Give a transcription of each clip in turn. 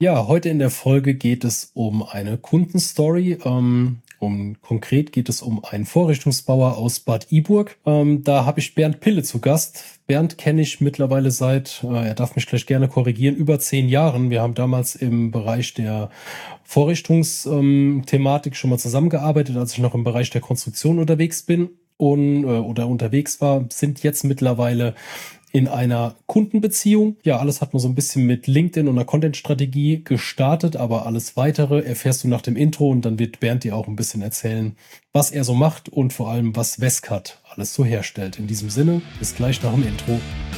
Ja, heute in der Folge geht es um eine Kundenstory. Konkret geht es um einen Vorrichtungsbauer aus Bad Iburg. Da habe ich Bernd Pille zu Gast. Bernd kenne ich mittlerweile seit, er darf mich gleich gerne korrigieren, über 10 Jahren. Wir haben damals im Bereich der Vorrichtungsthematik schon mal zusammengearbeitet, als ich noch im Bereich der Konstruktion unterwegs bin oder unterwegs war, sind jetzt mittlerweile in einer Kundenbeziehung. Ja, alles hat nur so ein bisschen mit LinkedIn und einer Content-Strategie gestartet, aber alles Weitere erfährst du nach dem Intro und dann wird Bernd dir auch ein bisschen erzählen, was er so macht und vor allem, was Weskart alles so herstellt. In diesem Sinne, bis gleich nach dem Intro.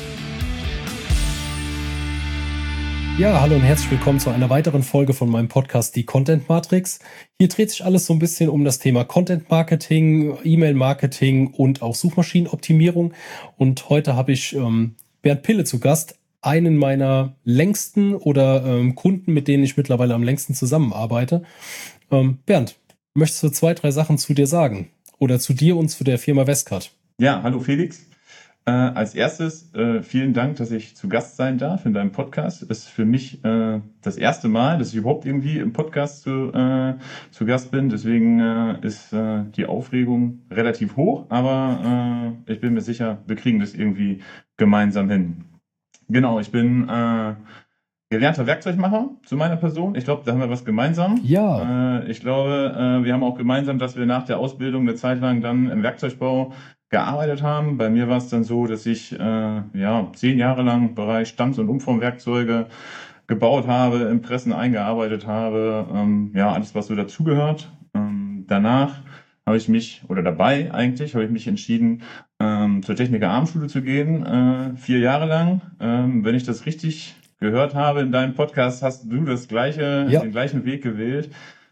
Ja, hallo und herzlich willkommen zu einer weiteren Folge von meinem Podcast, die Content Matrix. Hier dreht sich alles so ein bisschen um das Thema Content Marketing, E-Mail Marketing und auch Suchmaschinenoptimierung. Und heute habe ich Bernd Pille zu Gast, einen meiner längsten oder Kunden, mit denen ich mittlerweile am längsten zusammenarbeite. Bernd, möchtest du 2, 3 Sachen zu dir sagen? Oder zu dir und zu der Firma Weskart? Ja, hallo Felix. Als erstes vielen Dank, dass ich zu Gast sein darf in deinem Podcast. Ist für mich das erste Mal, dass ich überhaupt irgendwie im Podcast zu Gast bin. Deswegen ist die Aufregung relativ hoch, aber ich bin mir sicher, wir kriegen das irgendwie gemeinsam hin. Genau, ich bin gelernter Werkzeugmacher zu meiner Person. Ich glaube, da haben wir was gemeinsam. Ja. Ich glaube, wir haben auch gemeinsam, dass wir nach der Ausbildung eine Zeit lang dann im Werkzeugbau gearbeitet haben. Bei mir war es dann so, dass ich 10 Jahre lang im Bereich Stanz- und Umformwerkzeuge gebaut habe, in Pressen eingearbeitet habe, alles, was so dazugehört. Danach habe ich mich entschieden, zur Techniker-Abendschule zu gehen, 4 Jahre lang. Wenn ich das richtig gehört habe in deinem Podcast, hast du den gleichen Weg gewählt.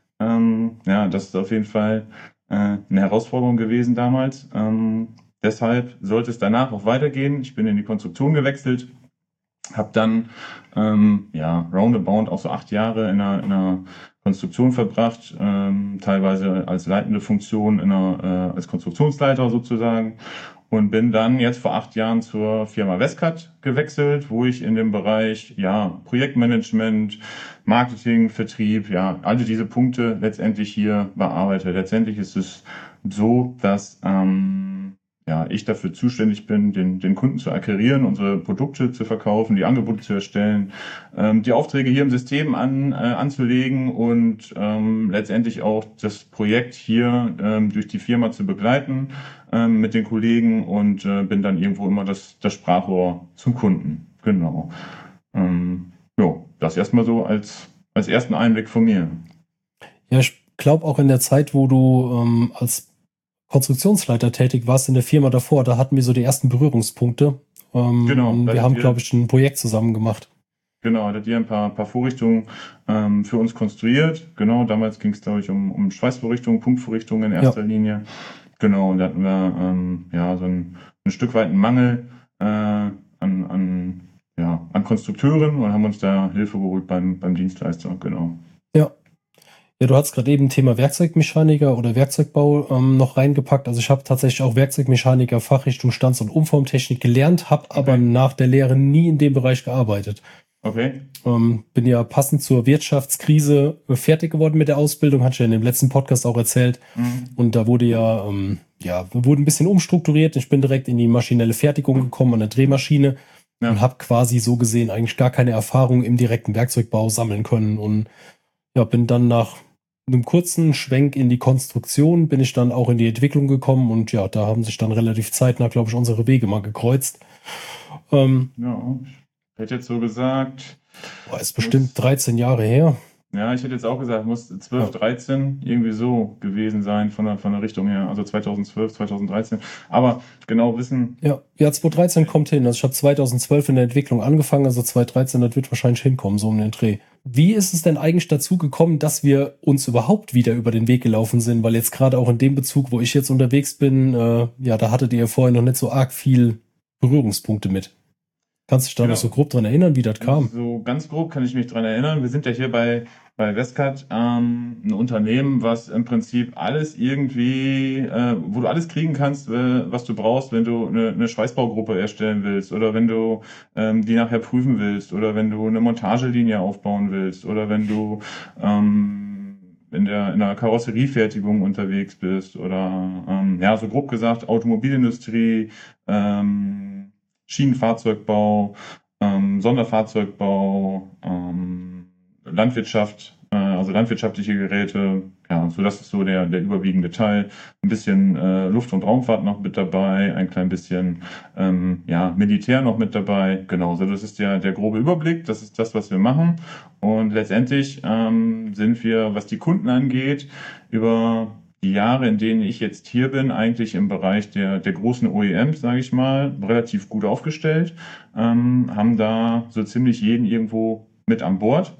Das ist auf jeden Fall eine Herausforderung gewesen damals. Deshalb sollte es danach auch weitergehen. Ich bin in die Konstruktion gewechselt, habe dann roundabout auch so 8 Jahre in einer Konstruktion verbracht, teilweise als leitende Funktion als Konstruktionsleiter sozusagen, und bin dann jetzt vor 8 Jahren zur Firma Weskart gewechselt, wo ich in dem Bereich Projektmanagement, Marketing, Vertrieb, alle diese Punkte letztendlich hier bearbeite. Letztendlich ist es so, dass ich dafür zuständig bin, den Kunden zu akquirieren, unsere Produkte zu verkaufen, die Angebote zu erstellen, die Aufträge hier im System anzulegen und letztendlich auch das Projekt hier durch die Firma zu begleiten mit den Kollegen und bin dann irgendwo immer das Sprachrohr zum Kunden. Genau. Das erstmal so als ersten Einblick von mir. Ja, ich glaube auch in der Zeit, wo du als Konstruktionsleiter tätig warst in der Firma davor, da hatten wir so die ersten Berührungspunkte. Genau. Und wir haben, glaube ich, ein Projekt zusammen gemacht. Genau, hattet ihr ein paar Vorrichtungen für uns konstruiert. Genau, damals ging es, glaube ich, um Schweißvorrichtungen, Punktvorrichtungen in erster Linie. Genau, und da hatten wir so ein Stück weit einen Mangel an Konstrukteuren und haben uns da Hilfe geholt beim Dienstleister. Genau. Ja, du hast gerade eben Thema Werkzeugmechaniker oder Werkzeugbau noch reingepackt. Also ich habe tatsächlich auch Werkzeugmechaniker, Fachrichtung Stanz- und Umformtechnik gelernt, habe aber nach der Lehre nie in dem Bereich gearbeitet. Okay. Bin ja passend zur Wirtschaftskrise fertig geworden mit der Ausbildung, hatte ich ja in dem letzten Podcast auch erzählt. Und da wurde wurde ein bisschen umstrukturiert. Ich bin direkt in die maschinelle Fertigung gekommen, an der Drehmaschine. Ja. Und habe quasi so gesehen eigentlich gar keine Erfahrung im direkten Werkzeugbau sammeln können. Und bin dann nach einem kurzen Schwenk in die Konstruktion, bin ich dann auch in die Entwicklung gekommen. Und da haben sich dann relativ zeitnah, glaube ich, unsere Wege mal gekreuzt. Ich hätte jetzt so gesagt... ist bestimmt 13 Jahre her. Ja, ich hätte jetzt auch gesagt, muss 12, 13 irgendwie so gewesen sein von der Richtung her. Also 2012, 2013. Aber genau wissen... Ja, 2013 kommt hin. Also ich habe 2012 in der Entwicklung angefangen, also 2013, das wird wahrscheinlich hinkommen, so um den Dreh. Wie ist es denn eigentlich dazu gekommen, dass wir uns überhaupt wieder über den Weg gelaufen sind? Weil jetzt gerade auch in dem Bezug, wo ich jetzt unterwegs bin, da hattet ihr vorher noch nicht so arg viel Berührungspunkte mit. Kannst du dich da noch so grob dran erinnern, wie das kam? So ganz grob kann ich mich dran erinnern. Wir sind ja hier bei Westcard ein Unternehmen, was im Prinzip alles irgendwie, wo du alles kriegen kannst, was du brauchst, wenn du eine Schweißbaugruppe erstellen willst oder wenn du die nachher prüfen willst oder wenn du eine Montagelinie aufbauen willst oder wenn du in der Karosseriefertigung unterwegs bist oder ja, so grob gesagt Automobilindustrie, Schienenfahrzeugbau, Sonderfahrzeugbau, Landwirtschaft, also landwirtschaftliche Geräte, ja, so das ist so der überwiegende Teil. Ein bisschen Luft- und Raumfahrt noch mit dabei, ein klein bisschen ja, Militär noch mit dabei. Genau, so das ist der grobe Überblick, das ist das, was wir machen. Und letztendlich sind wir, was die Kunden angeht, über die Jahre, in denen ich jetzt hier bin, eigentlich im Bereich der großen OEMs, sage ich mal, relativ gut aufgestellt, haben da so ziemlich jeden irgendwo mit an Bord.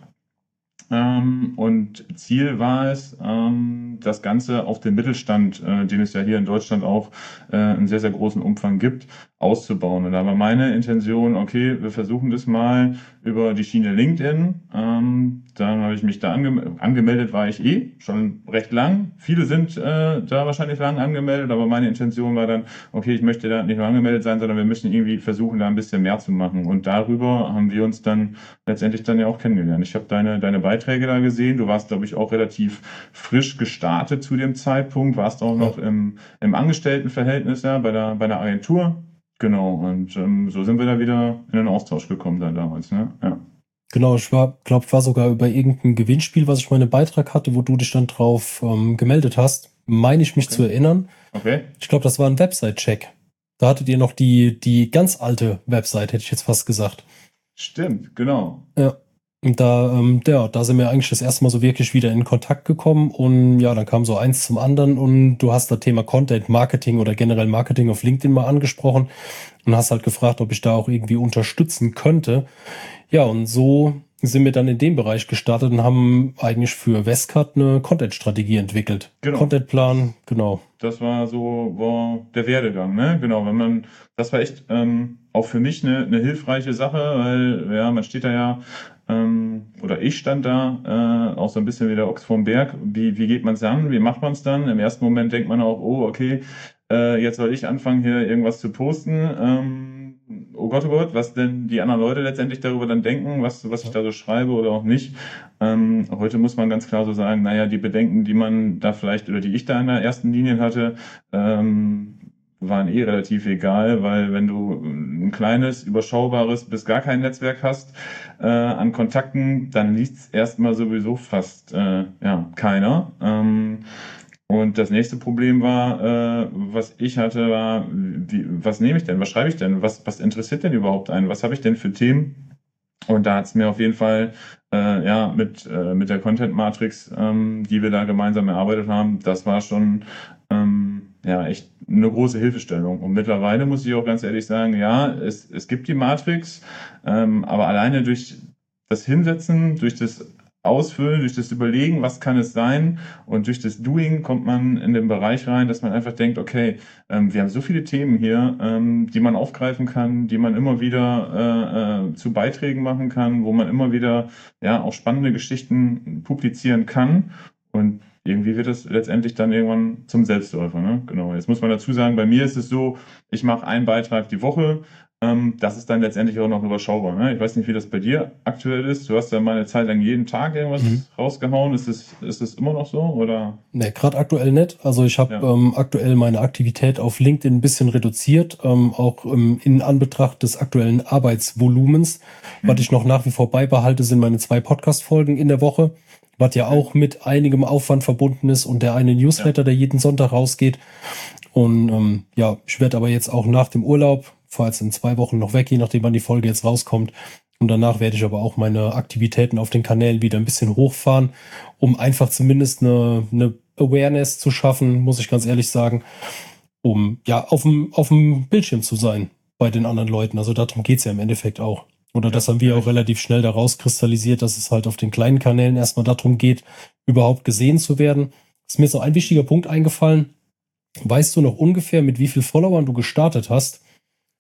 Und Ziel war es, das Ganze auf den Mittelstand, den es ja hier in Deutschland auch in sehr, sehr großen Umfang gibt, auszubauen. Und da war meine Intention, okay, wir versuchen das mal über die Schiene LinkedIn. Dann habe ich mich da angemeldet, war ich schon recht lang. Viele sind da wahrscheinlich lang angemeldet, aber meine Intention war dann, okay, ich möchte da nicht nur angemeldet sein, sondern wir müssen irgendwie versuchen, da ein bisschen mehr zu machen. Und darüber haben wir uns dann letztendlich dann ja auch kennengelernt. Ich habe deine Beiträge da gesehen. Du warst, glaube ich, auch relativ frisch gestartet zu dem Zeitpunkt, warst auch noch im Angestelltenverhältnis, ja, bei der Agentur. Genau, und so sind wir da wieder in den Austausch gekommen dann damals, ne? Ja. Genau, ich war sogar über irgendein Gewinnspiel, was ich mal in einem Beitrag hatte, wo du dich dann drauf gemeldet hast, meine ich mich zu erinnern. Okay. Ich glaube, das war ein Website-Check. Da hattet ihr noch die ganz alte Website, hätte ich jetzt fast gesagt. Stimmt, genau. Ja. Und da sind wir eigentlich das erste Mal so wirklich wieder in Kontakt gekommen und ja, dann kam so eins zum anderen und du hast das Thema Content Marketing oder generell Marketing auf LinkedIn mal angesprochen und hast halt gefragt, ob ich da auch irgendwie unterstützen könnte. Ja, und so sind wir dann in dem Bereich gestartet und haben eigentlich für Westcard eine Content-Strategie entwickelt. Genau. Contentplan, genau. Das war so der Werdegang, ne? Genau, das war echt auch für mich eine hilfreiche Sache, weil ja, man steht da ja, oder ich stand da, auch so ein bisschen wie der Ochs vorm Berg. Wie geht man es an? Wie macht man es dann? Im ersten Moment denkt man auch, oh, okay, jetzt soll ich anfangen, hier irgendwas zu posten. Oh Gott, was denn die anderen Leute letztendlich darüber dann denken, was ich da so schreibe oder auch nicht. Heute muss man ganz klar so sagen, naja, die Bedenken, die man da vielleicht oder die ich da in der ersten Linie hatte, waren relativ egal, weil wenn du ein kleines, überschaubares bis gar kein Netzwerk hast an Kontakten, dann liest's erstmal sowieso fast keiner. Und das nächste Problem war, was ich hatte, war, was nehme ich denn? Was schreibe ich denn? Was interessiert denn überhaupt einen? Was habe ich denn für Themen? Und da hat es mir auf jeden Fall mit der Content Matrix, die wir da gemeinsam erarbeitet haben, das war schon echt eine große Hilfestellung. Und mittlerweile muss ich auch ganz ehrlich sagen, ja, es gibt die Matrix, aber alleine durch das Hinsetzen, durch das Ausfüllen, durch das Überlegen, was kann es sein, und durch das Doing kommt man in den Bereich rein, dass man einfach denkt, okay, wir haben so viele Themen hier, die man aufgreifen kann, die man immer wieder zu Beiträgen machen kann, wo man immer wieder auch spannende Geschichten publizieren kann, und irgendwie wird es letztendlich dann irgendwann zum Selbstläufer, ne? Genau. Jetzt muss man dazu sagen, bei mir ist es so, ich mache einen Beitrag die Woche. Das ist dann letztendlich auch noch überschaubar, ne? Ich weiß nicht, wie das bei dir aktuell ist. Du hast ja mal eine Zeit lang jeden Tag irgendwas rausgehauen. Ist es immer noch so, oder? Ne, gerade aktuell nicht. Also ich habe aktuell meine Aktivität auf LinkedIn ein bisschen reduziert, auch in Anbetracht des aktuellen Arbeitsvolumens. Was ich noch nach wie vor beibehalte, sind meine 2 Podcast-Folgen in der Woche, was ja auch mit einigem Aufwand verbunden ist, und der eine Newsletter, der jeden Sonntag rausgeht. Und ich werde aber jetzt auch nach dem Urlaub, fahre jetzt in 2 Wochen noch weg, je nachdem wann die Folge jetzt rauskommt. Und danach werde ich aber auch meine Aktivitäten auf den Kanälen wieder ein bisschen hochfahren, um einfach zumindest eine Awareness zu schaffen, muss ich ganz ehrlich sagen, um auf dem Bildschirm zu sein bei den anderen Leuten. Also darum geht's ja im Endeffekt auch. Oder das haben wir auch relativ schnell daraus kristallisiert, dass es halt auf den kleinen Kanälen erstmal darum geht, überhaupt gesehen zu werden. Ist mir jetzt noch ein wichtiger Punkt eingefallen. Weißt du noch ungefähr, mit wie viel Followern du gestartet hast?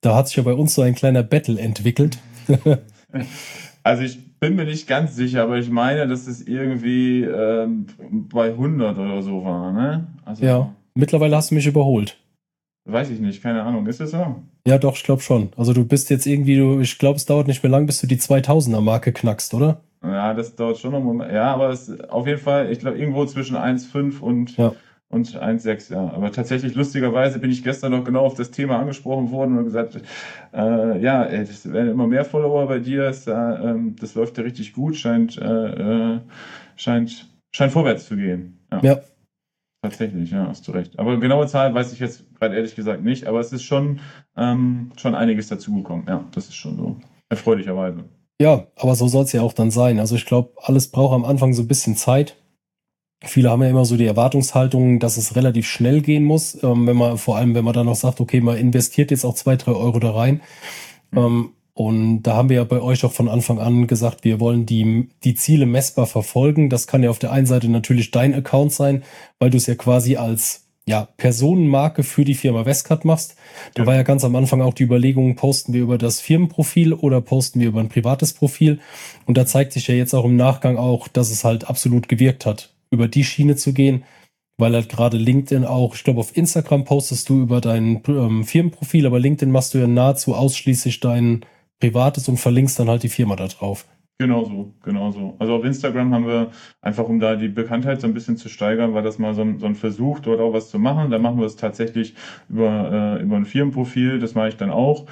Da hat sich ja bei uns so ein kleiner Battle entwickelt. Also ich bin mir nicht ganz sicher, aber ich meine, dass es irgendwie bei 100 oder so war, ne? Also Ja, mittlerweile hast du mich überholt. weiß ich nicht, keine Ahnung. Ist es so? Ja, doch, ich glaube schon. Also du bist jetzt irgendwie, ich glaube, es dauert nicht mehr lang, bis du die 2000er-Marke knackst, oder? Ja, das dauert schon noch einen Moment. Ja, aber es auf jeden Fall, ich glaube, irgendwo zwischen 1,5 Ja. und 1,6, ja. Aber tatsächlich, lustigerweise bin ich gestern noch genau auf das Thema angesprochen worden und gesagt, ja, es werden immer mehr Follower bei dir, das läuft ja richtig gut, scheint vorwärts zu gehen. Ja, Ja. tatsächlich, ja, hast du recht. Aber genaue Zahl weiß ich jetzt gerade ehrlich gesagt nicht, aber es ist schon einiges dazugekommen. Ja, das ist schon so. Erfreulicherweise. Ja, aber so soll es ja auch dann sein. Also ich glaube, alles braucht am Anfang so ein bisschen Zeit. Viele haben ja immer so die Erwartungshaltung, dass es relativ schnell gehen muss, vor allem wenn man dann noch sagt, okay, man investiert jetzt auch 2-3 € da rein. Und da haben wir ja bei euch auch von Anfang an gesagt, wir wollen die Ziele messbar verfolgen. Das kann ja auf der einen Seite natürlich dein Account sein, weil du es ja quasi als Personenmarke für die Firma Westcard machst. Da war ja ganz am Anfang auch die Überlegung, posten wir über das Firmenprofil oder posten wir über ein privates Profil. Und da zeigt sich ja jetzt auch im Nachgang auch, dass es halt absolut gewirkt hat, über die Schiene zu gehen, weil halt gerade LinkedIn auch, ich glaube auf Instagram postest du über dein Firmenprofil, aber LinkedIn machst du ja nahezu ausschließlich dein privates und verlinkst dann halt die Firma da drauf. Genau so. Also auf Instagram haben wir einfach, um da die Bekanntheit so ein bisschen zu steigern, war das mal so ein Versuch, dort auch was zu machen. Da machen wir es tatsächlich über ein Firmenprofil, das mache ich dann auch.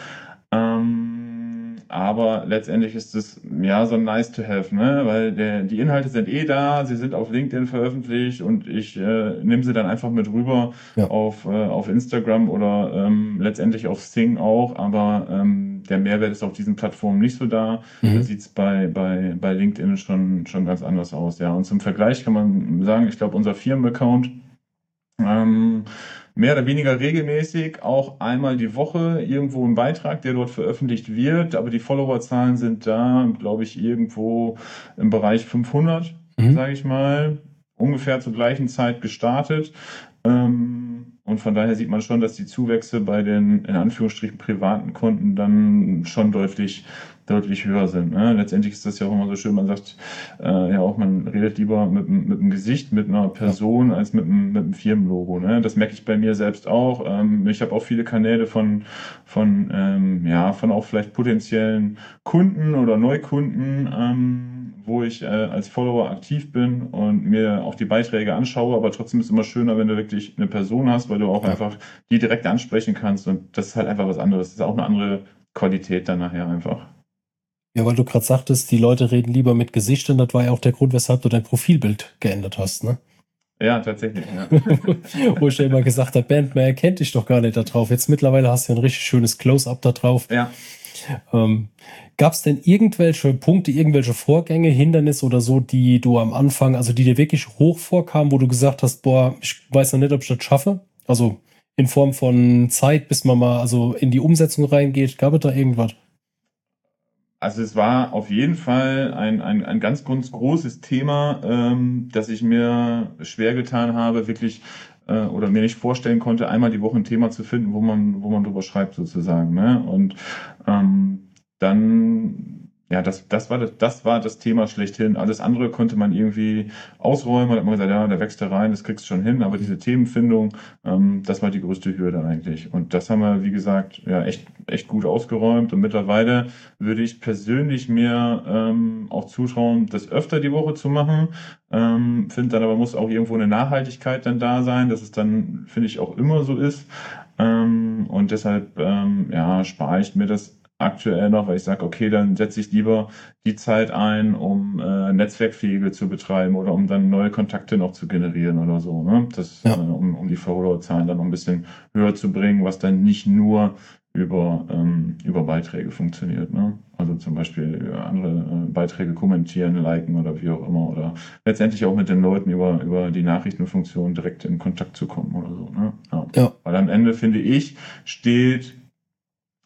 Aber letztendlich ist es ja so ein nice to have, ne? Weil die Inhalte sind da, sie sind auf LinkedIn veröffentlicht und ich nehme sie dann einfach mit rüber auf Instagram oder letztendlich auf Sing auch, aber der Mehrwert ist auf diesen Plattformen nicht so da. Da sieht es bei LinkedIn schon ganz anders aus, ja. Und zum Vergleich kann man sagen, ich glaube, unser Firmenaccount mehr oder weniger regelmäßig, auch einmal die Woche irgendwo ein Beitrag, der dort veröffentlicht wird, aber die Followerzahlen sind da, glaube ich, irgendwo im Bereich 500, sage ich mal, ungefähr zur gleichen Zeit gestartet. Und von daher sieht man schon, dass die Zuwächse bei den, in Anführungsstrichen, privaten Konten dann schon deutlich höher sind. Ne? Letztendlich ist das ja auch immer so schön, man sagt ja auch, man redet lieber mit dem Gesicht, mit einer Person, als mit einem Firmenlogo. Ne? Das merke ich bei mir selbst auch. Ich habe auch viele Kanäle von auch vielleicht potenziellen Kunden oder Neukunden, wo ich als Follower aktiv bin und mir auch die Beiträge anschaue, aber trotzdem ist es immer schöner, wenn du wirklich eine Person hast, weil du auch einfach die direkt ansprechen kannst und das ist halt einfach was anderes. Das ist auch eine andere Qualität dann nachher einfach. Ja, weil du gerade sagtest, die Leute reden lieber mit Gesichtern, das war ja auch der Grund, weshalb du dein Profilbild geändert hast, ne? Ja, tatsächlich, ja. Wo ich ja immer gesagt habe, man erkennt dich doch gar nicht da drauf. Jetzt mittlerweile hast du ja ein richtig schönes Close-Up da drauf. Ja. Gab es denn irgendwelche Punkte, irgendwelche Vorgänge, Hindernisse oder so, die du am Anfang, also die dir wirklich hoch vorkamen, wo du gesagt hast, boah, ich weiß noch nicht, ob ich das schaffe? Also in Form von Zeit, bis man mal also in die Umsetzung reingeht. Gab es da irgendwas? Also es war auf jeden Fall ein ganz großes Thema, dass ich mir schwer getan habe, wirklich oder mir nicht vorstellen konnte, einmal die Woche ein Thema zu finden, wo man drüber schreibt sozusagen. Ne? Und dann, ja, das war das Thema schlechthin. Alles andere konnte man irgendwie ausräumen. Da hat man gesagt, ja, da wächst du rein, das kriegst du schon hin. Aber diese Themenfindung, das war die größte Hürde eigentlich. Und das haben wir, wie gesagt, ja, echt gut ausgeräumt. Und mittlerweile würde ich persönlich mir auch zutrauen, das öfter die Woche zu machen. Finde dann aber muss auch irgendwo eine Nachhaltigkeit dann da sein, dass es dann, finde ich, auch immer so ist. Und deshalb, spare ich mir das aktuell noch, weil ich sage, okay, dann setze ich lieber die Zeit ein, um Netzwerkpflege zu betreiben oder um dann neue Kontakte noch zu generieren oder so. Ne? Um die Followerzahlen dann noch ein bisschen höher zu bringen, was dann nicht nur über Beiträge funktioniert. Ne? Also zum Beispiel andere Beiträge kommentieren, liken oder wie auch immer. Oder letztendlich auch mit den Leuten über die Nachrichtenfunktion direkt in Kontakt zu kommen oder so. Ne? Ja. Weil am Ende, finde ich, steht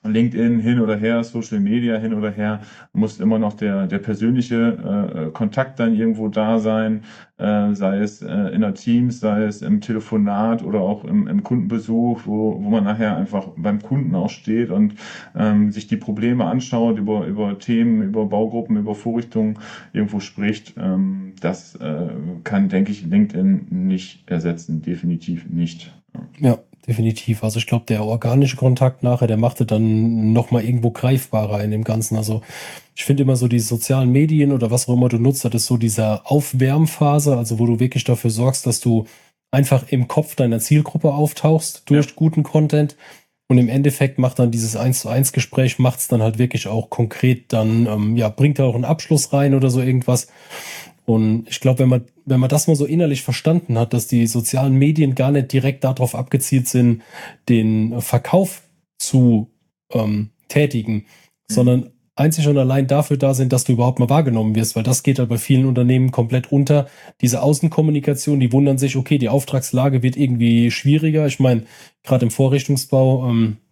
LinkedIn hin oder her, Social Media hin oder her, muss immer noch der persönliche Kontakt dann irgendwo da sein, sei es in der Teams, sei es im Telefonat oder auch im Kundenbesuch, wo man nachher einfach beim Kunden auch steht und sich die Probleme anschaut, über Themen, über Baugruppen, über Vorrichtungen irgendwo spricht. Das kann, denke ich, LinkedIn nicht ersetzen, definitiv nicht. Ja, definitiv. Also ich glaube, der organische Kontakt nachher, der machte dann nochmal irgendwo greifbarer in dem Ganzen. Also ich finde immer so die sozialen Medien oder was auch immer du nutzt, das ist so dieser Aufwärmphase, also wo du wirklich dafür sorgst, dass du einfach im Kopf deiner Zielgruppe auftauchst durch guten Content. Und im Endeffekt macht dann dieses 1:1 Gespräch, macht es dann halt wirklich auch konkret dann, bringt da auch einen Abschluss rein oder so irgendwas. Und ich glaube, wenn man das mal so innerlich verstanden hat, dass die sozialen Medien gar nicht direkt darauf abgezielt sind, den Verkauf zu tätigen, sondern einzig und allein dafür da sind, dass du überhaupt mal wahrgenommen wirst, weil das geht halt bei vielen Unternehmen komplett unter. Diese Außenkommunikation, die wundern sich, okay, die Auftragslage wird irgendwie schwieriger. Ich meine, gerade im Vorrichtungsbau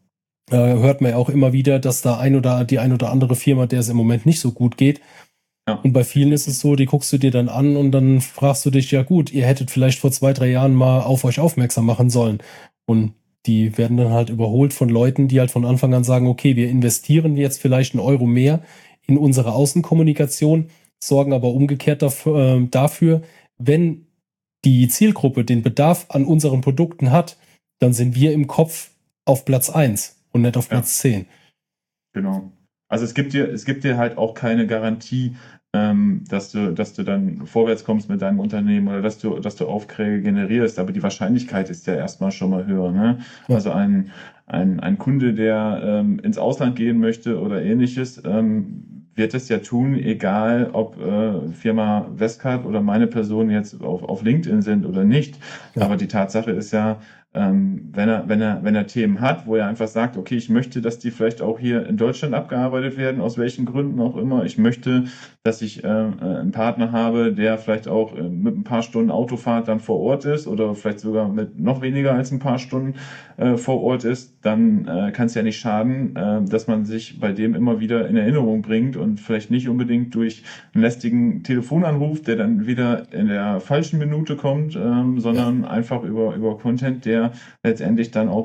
hört man ja auch immer wieder, dass da die ein oder andere Firma, der es im Moment nicht so gut geht. Ja. Und bei vielen ist es so, die guckst du dir dann an und dann fragst du dich, ja gut, ihr hättet vielleicht vor 2-3 Jahren mal auf euch aufmerksam machen sollen. Und die werden dann halt überholt von Leuten, die halt von Anfang an sagen, okay, wir investieren jetzt vielleicht 1 Euro mehr in unsere Außenkommunikation, sorgen aber umgekehrt dafür, wenn die Zielgruppe den Bedarf an unseren Produkten hat, dann sind wir im Kopf auf Platz 1 und nicht auf Platz 10. Genau. Also es gibt dir halt auch keine Garantie, dass du dann vorwärts kommst mit deinem Unternehmen oder dass du Aufträge generierst, aber die Wahrscheinlichkeit ist ja erstmal schon mal höher, ne? Ja. Also ein Kunde, der ins Ausland gehen möchte oder ähnliches, wird es ja tun, egal ob Firma Westcard oder meine Person jetzt auf LinkedIn sind oder nicht. Ja. Aber die Tatsache ist ja, wenn er Themen hat, wo er einfach sagt, okay, ich möchte, dass die vielleicht auch hier in Deutschland abgearbeitet werden, aus welchen Gründen auch immer. Ich möchte, dass ich einen Partner habe, der vielleicht auch mit ein paar Stunden Autofahrt dann vor Ort ist oder vielleicht sogar mit noch weniger als ein paar Stunden vor Ort ist, dann kann es ja nicht schaden, dass man sich bei dem immer wieder in Erinnerung bringt und vielleicht nicht unbedingt durch einen lästigen Telefonanruf, der dann wieder in der falschen Minute kommt, sondern einfach über Content, der letztendlich dann auch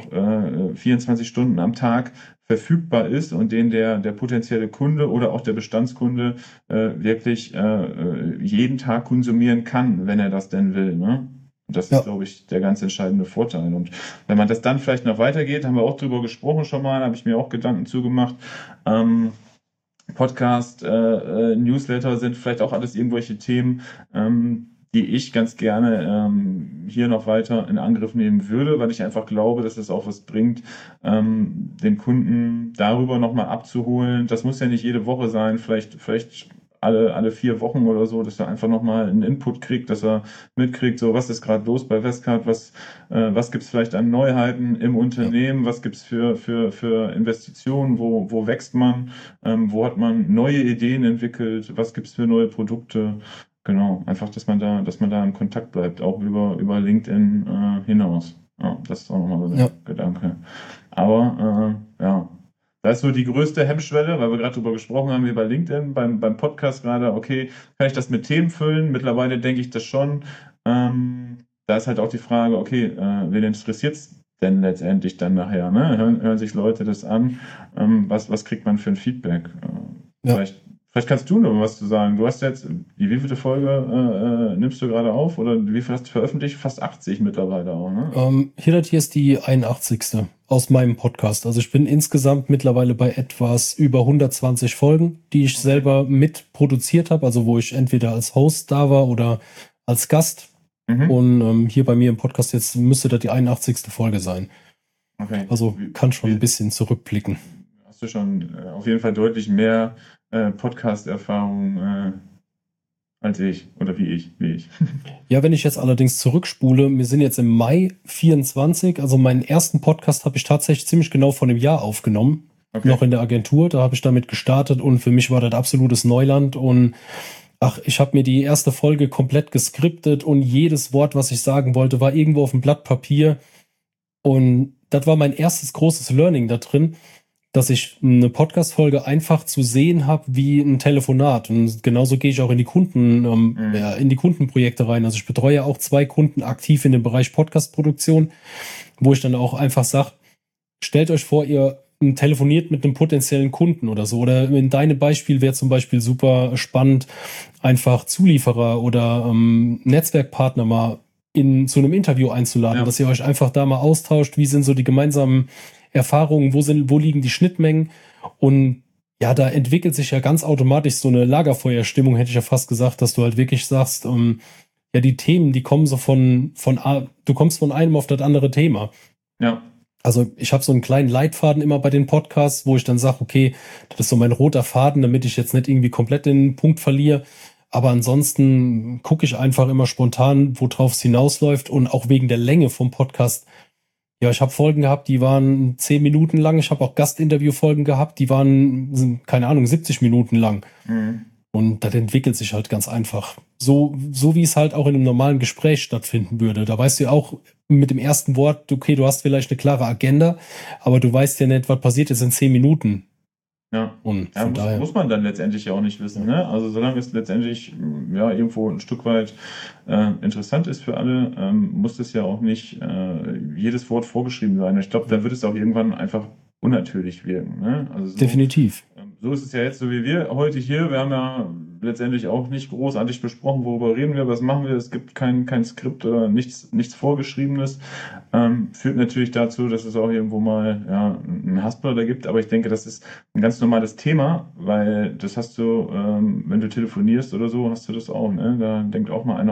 24 Stunden am Tag verfügbar ist und den der potenzielle Kunde oder auch der Bestandskunde wirklich jeden Tag konsumieren kann, wenn er das denn will, ne? Und das ist, glaube ich, der ganz entscheidende Vorteil. Und wenn man das dann vielleicht noch weitergeht, haben wir auch drüber gesprochen schon mal, habe ich mir auch Gedanken zugemacht. Podcast, Newsletter sind vielleicht auch alles irgendwelche Themen, die ich ganz gerne hier noch weiter in Angriff nehmen würde, weil ich einfach glaube, dass es auch was bringt, den Kunden darüber nochmal abzuholen. Das muss ja nicht jede Woche sein, vielleicht alle 4 Wochen oder so, dass er einfach nochmal einen Input kriegt, dass er mitkriegt, so was ist gerade los bei Westcard, was gibt's vielleicht an Neuheiten im Unternehmen, was gibt's für Investitionen, wo wächst man, wo hat man neue Ideen entwickelt, was gibt's für neue Produkte. Genau, einfach, dass man da im Kontakt bleibt, auch über LinkedIn hinaus. Ja, das ist auch nochmal so ein Gedanke. Aber das ist so die größte Hemmschwelle, weil wir gerade drüber gesprochen haben, wie bei LinkedIn, beim Podcast gerade, okay, kann ich das mit Themen füllen? Mittlerweile denke ich das schon. Da ist halt auch die Frage, okay, wen interessiert's denn letztendlich dann nachher? Ne? Hören sich Leute das an? Was kriegt man für ein Feedback? Vielleicht kannst du noch was zu sagen. Du hast jetzt, wie vielte Folge nimmst du gerade auf oder wie viel hast du veröffentlicht? Fast 80 mittlerweile auch, ne? Hier ist die 81. aus meinem Podcast. Also ich bin insgesamt mittlerweile bei etwas über 120 Folgen, die ich selber mitproduziert habe, also wo ich entweder als Host da war oder als Gast. Und hier bei mir im Podcast jetzt müsste das die 81. Folge sein. Okay. Also kann schon ein bisschen zurückblicken. Hast du schon auf jeden Fall deutlich mehr Podcast-Erfahrung als ich oder wie ich. Ja, wenn ich jetzt allerdings zurückspule, wir sind jetzt im Mai 24, also meinen ersten Podcast habe ich tatsächlich ziemlich genau vor einem Jahr aufgenommen, noch in der Agentur, da habe ich damit gestartet und für mich war das absolutes Neuland und ich habe mir die erste Folge komplett geskriptet und jedes Wort, was ich sagen wollte, war irgendwo auf dem Blatt Papier und das war mein erstes großes Learning da drin, dass ich eine Podcast-Folge einfach zu sehen habe wie ein Telefonat. Und genauso gehe ich auch in die in die Kundenprojekte rein. Also ich betreue auch 2 Kunden aktiv in dem Bereich Podcast-Produktion, wo ich dann auch einfach sage, stellt euch vor, ihr telefoniert mit einem potenziellen Kunden oder so. Oder in deinem Beispiel wäre zum Beispiel super spannend, einfach Zulieferer oder Netzwerkpartner mal zu einem Interview einzuladen, dass ihr euch einfach da mal austauscht, wie sind so die gemeinsamen Erfahrungen, wo liegen die Schnittmengen, und ja, da entwickelt sich ja ganz automatisch so eine Lagerfeuerstimmung, hätte ich ja fast gesagt, dass du halt wirklich sagst, ja, die Themen, die kommen so du kommst von einem auf das andere Thema. Ja. Also ich habe so einen kleinen Leitfaden immer bei den Podcasts, wo ich dann sage, okay, das ist so mein roter Faden, damit ich jetzt nicht irgendwie komplett den Punkt verliere. Aber ansonsten gucke ich einfach immer spontan, worauf es hinausläuft, und auch wegen der Länge vom Podcast. Ja, ich habe Folgen gehabt, die waren 10 Minuten lang. Ich habe auch Gastinterview-Folgen gehabt, die waren, keine Ahnung, 70 Minuten lang. Mhm. Und das entwickelt sich halt ganz einfach. So wie es halt auch in einem normalen Gespräch stattfinden würde. Da weißt du ja auch mit dem ersten Wort, okay, du hast vielleicht eine klare Agenda, aber du weißt ja nicht, was passiert jetzt in 10 Minuten. Ja, und ja, von daher muss man dann letztendlich ja auch nicht wissen. Ne? Also solange es letztendlich ja irgendwo ein Stück weit interessant ist für alle, muss das ja auch nicht jedes Wort vorgeschrieben sein. Ich glaube, dann wird es auch irgendwann einfach unnatürlich wirken. Ne? Also so, definitiv. So ist es ja jetzt, so wie wir heute hier. Wir haben ja letztendlich auch nicht großartig besprochen, worüber reden wir, was machen wir. Es gibt kein Skript oder nichts Vorgeschriebenes. Führt natürlich dazu, dass es auch irgendwo mal einen Haspler da gibt. Aber ich denke, das ist ein ganz normales Thema, weil das hast du, wenn du telefonierst oder so, hast du das auch. Ne? Da denkt auch mal einer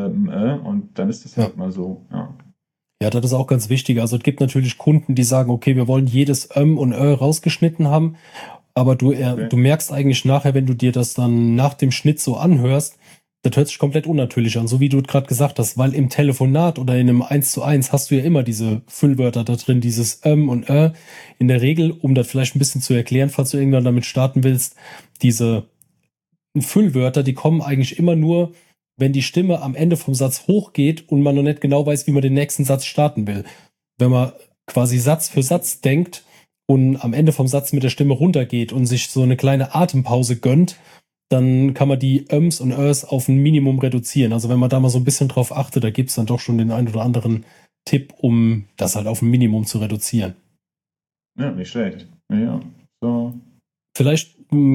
und dann ist das halt mal so. Ja. Ja, das ist auch ganz wichtig. Also es gibt natürlich Kunden, die sagen, okay, wir wollen jedes und rausgeschnitten haben. Aber du merkst eigentlich nachher, wenn du dir das dann nach dem Schnitt so anhörst, das hört sich komplett unnatürlich an, so wie du gerade gesagt hast, weil im Telefonat oder in einem 1:1 hast du ja immer diese Füllwörter da drin, dieses und in der Regel, um das vielleicht ein bisschen zu erklären, falls du irgendwann damit starten willst, diese Füllwörter, die kommen eigentlich immer nur, wenn die Stimme am Ende vom Satz hochgeht und man noch nicht genau weiß, wie man den nächsten Satz starten will. Wenn man quasi Satz für Satz denkt und am Ende vom Satz mit der Stimme runtergeht und sich so eine kleine Atempause gönnt, dann kann man die und auf ein Minimum reduzieren. Also wenn man da mal so ein bisschen drauf achtet, da gibt es dann doch schon den einen oder anderen Tipp, um das halt auf ein Minimum zu reduzieren. Ja, nicht schlecht. Ja, so. Vielleicht,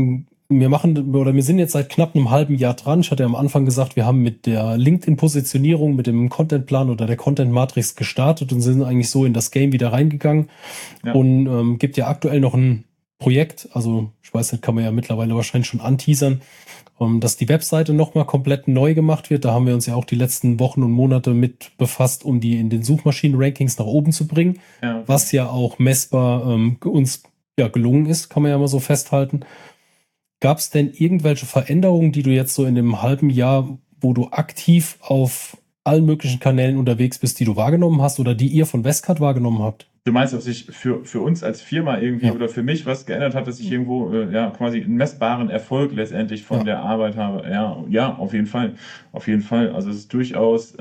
wir sind jetzt seit knapp einem halben Jahr dran. Ich hatte ja am Anfang gesagt, wir haben mit der LinkedIn-Positionierung, mit dem Contentplan oder der Content-Matrix gestartet und sind eigentlich so in das Game wieder reingegangen. Ja. Und gibt ja aktuell noch ein Projekt, also ich weiß nicht, kann man ja mittlerweile wahrscheinlich schon anteasern, dass die Webseite nochmal komplett neu gemacht wird. Da haben wir uns ja auch die letzten Wochen und Monate mit befasst, um die in den Suchmaschinen-Rankings nach oben zu bringen, was ja auch messbar uns gelungen ist, kann man ja mal so festhalten. Gab es denn irgendwelche Veränderungen, die du jetzt so in dem halben Jahr, wo du aktiv auf allen möglichen Kanälen unterwegs bist, die du wahrgenommen hast oder die ihr von Westcard wahrgenommen habt? Du meinst, ob sich für uns als Firma irgendwie oder für mich was geändert hat, dass ich irgendwo quasi einen messbaren Erfolg letztendlich von der Arbeit habe? Ja, auf jeden Fall. Auf jeden Fall. Also es ist durchaus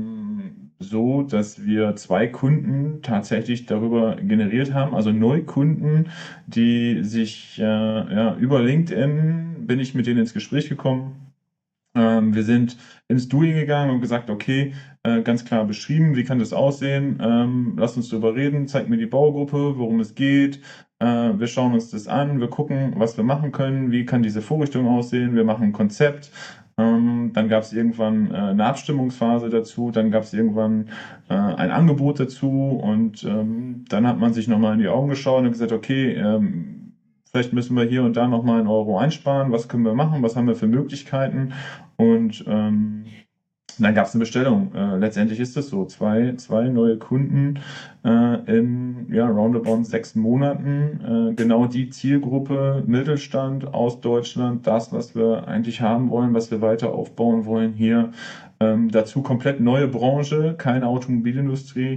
so, dass wir 2 Kunden tatsächlich darüber generiert haben, also Neukunden, die sich über LinkedIn bin ich mit denen ins Gespräch gekommen. Wir sind ins Doing gegangen und gesagt, okay, ganz klar beschrieben, wie kann das aussehen, lass uns darüber reden, zeig mir die Baugruppe, worum es geht, wir schauen uns das an, wir gucken, was wir machen können, wie kann diese Vorrichtung aussehen, wir machen ein Konzept, dann gab es irgendwann eine Abstimmungsphase dazu, dann gab es irgendwann ein Angebot dazu und dann hat man sich nochmal in die Augen geschaut und gesagt, okay, vielleicht müssen wir hier und da nochmal einen Euro einsparen. Was können wir machen? Was haben wir für Möglichkeiten? Und dann gab es eine Bestellung. Letztendlich ist es so. Zwei neue Kunden in roundabout 6 Monaten. Genau die Zielgruppe Mittelstand aus Deutschland. Das, was wir eigentlich haben wollen, was wir weiter aufbauen wollen hier. Dazu komplett neue Branche, keine Automobilindustrie.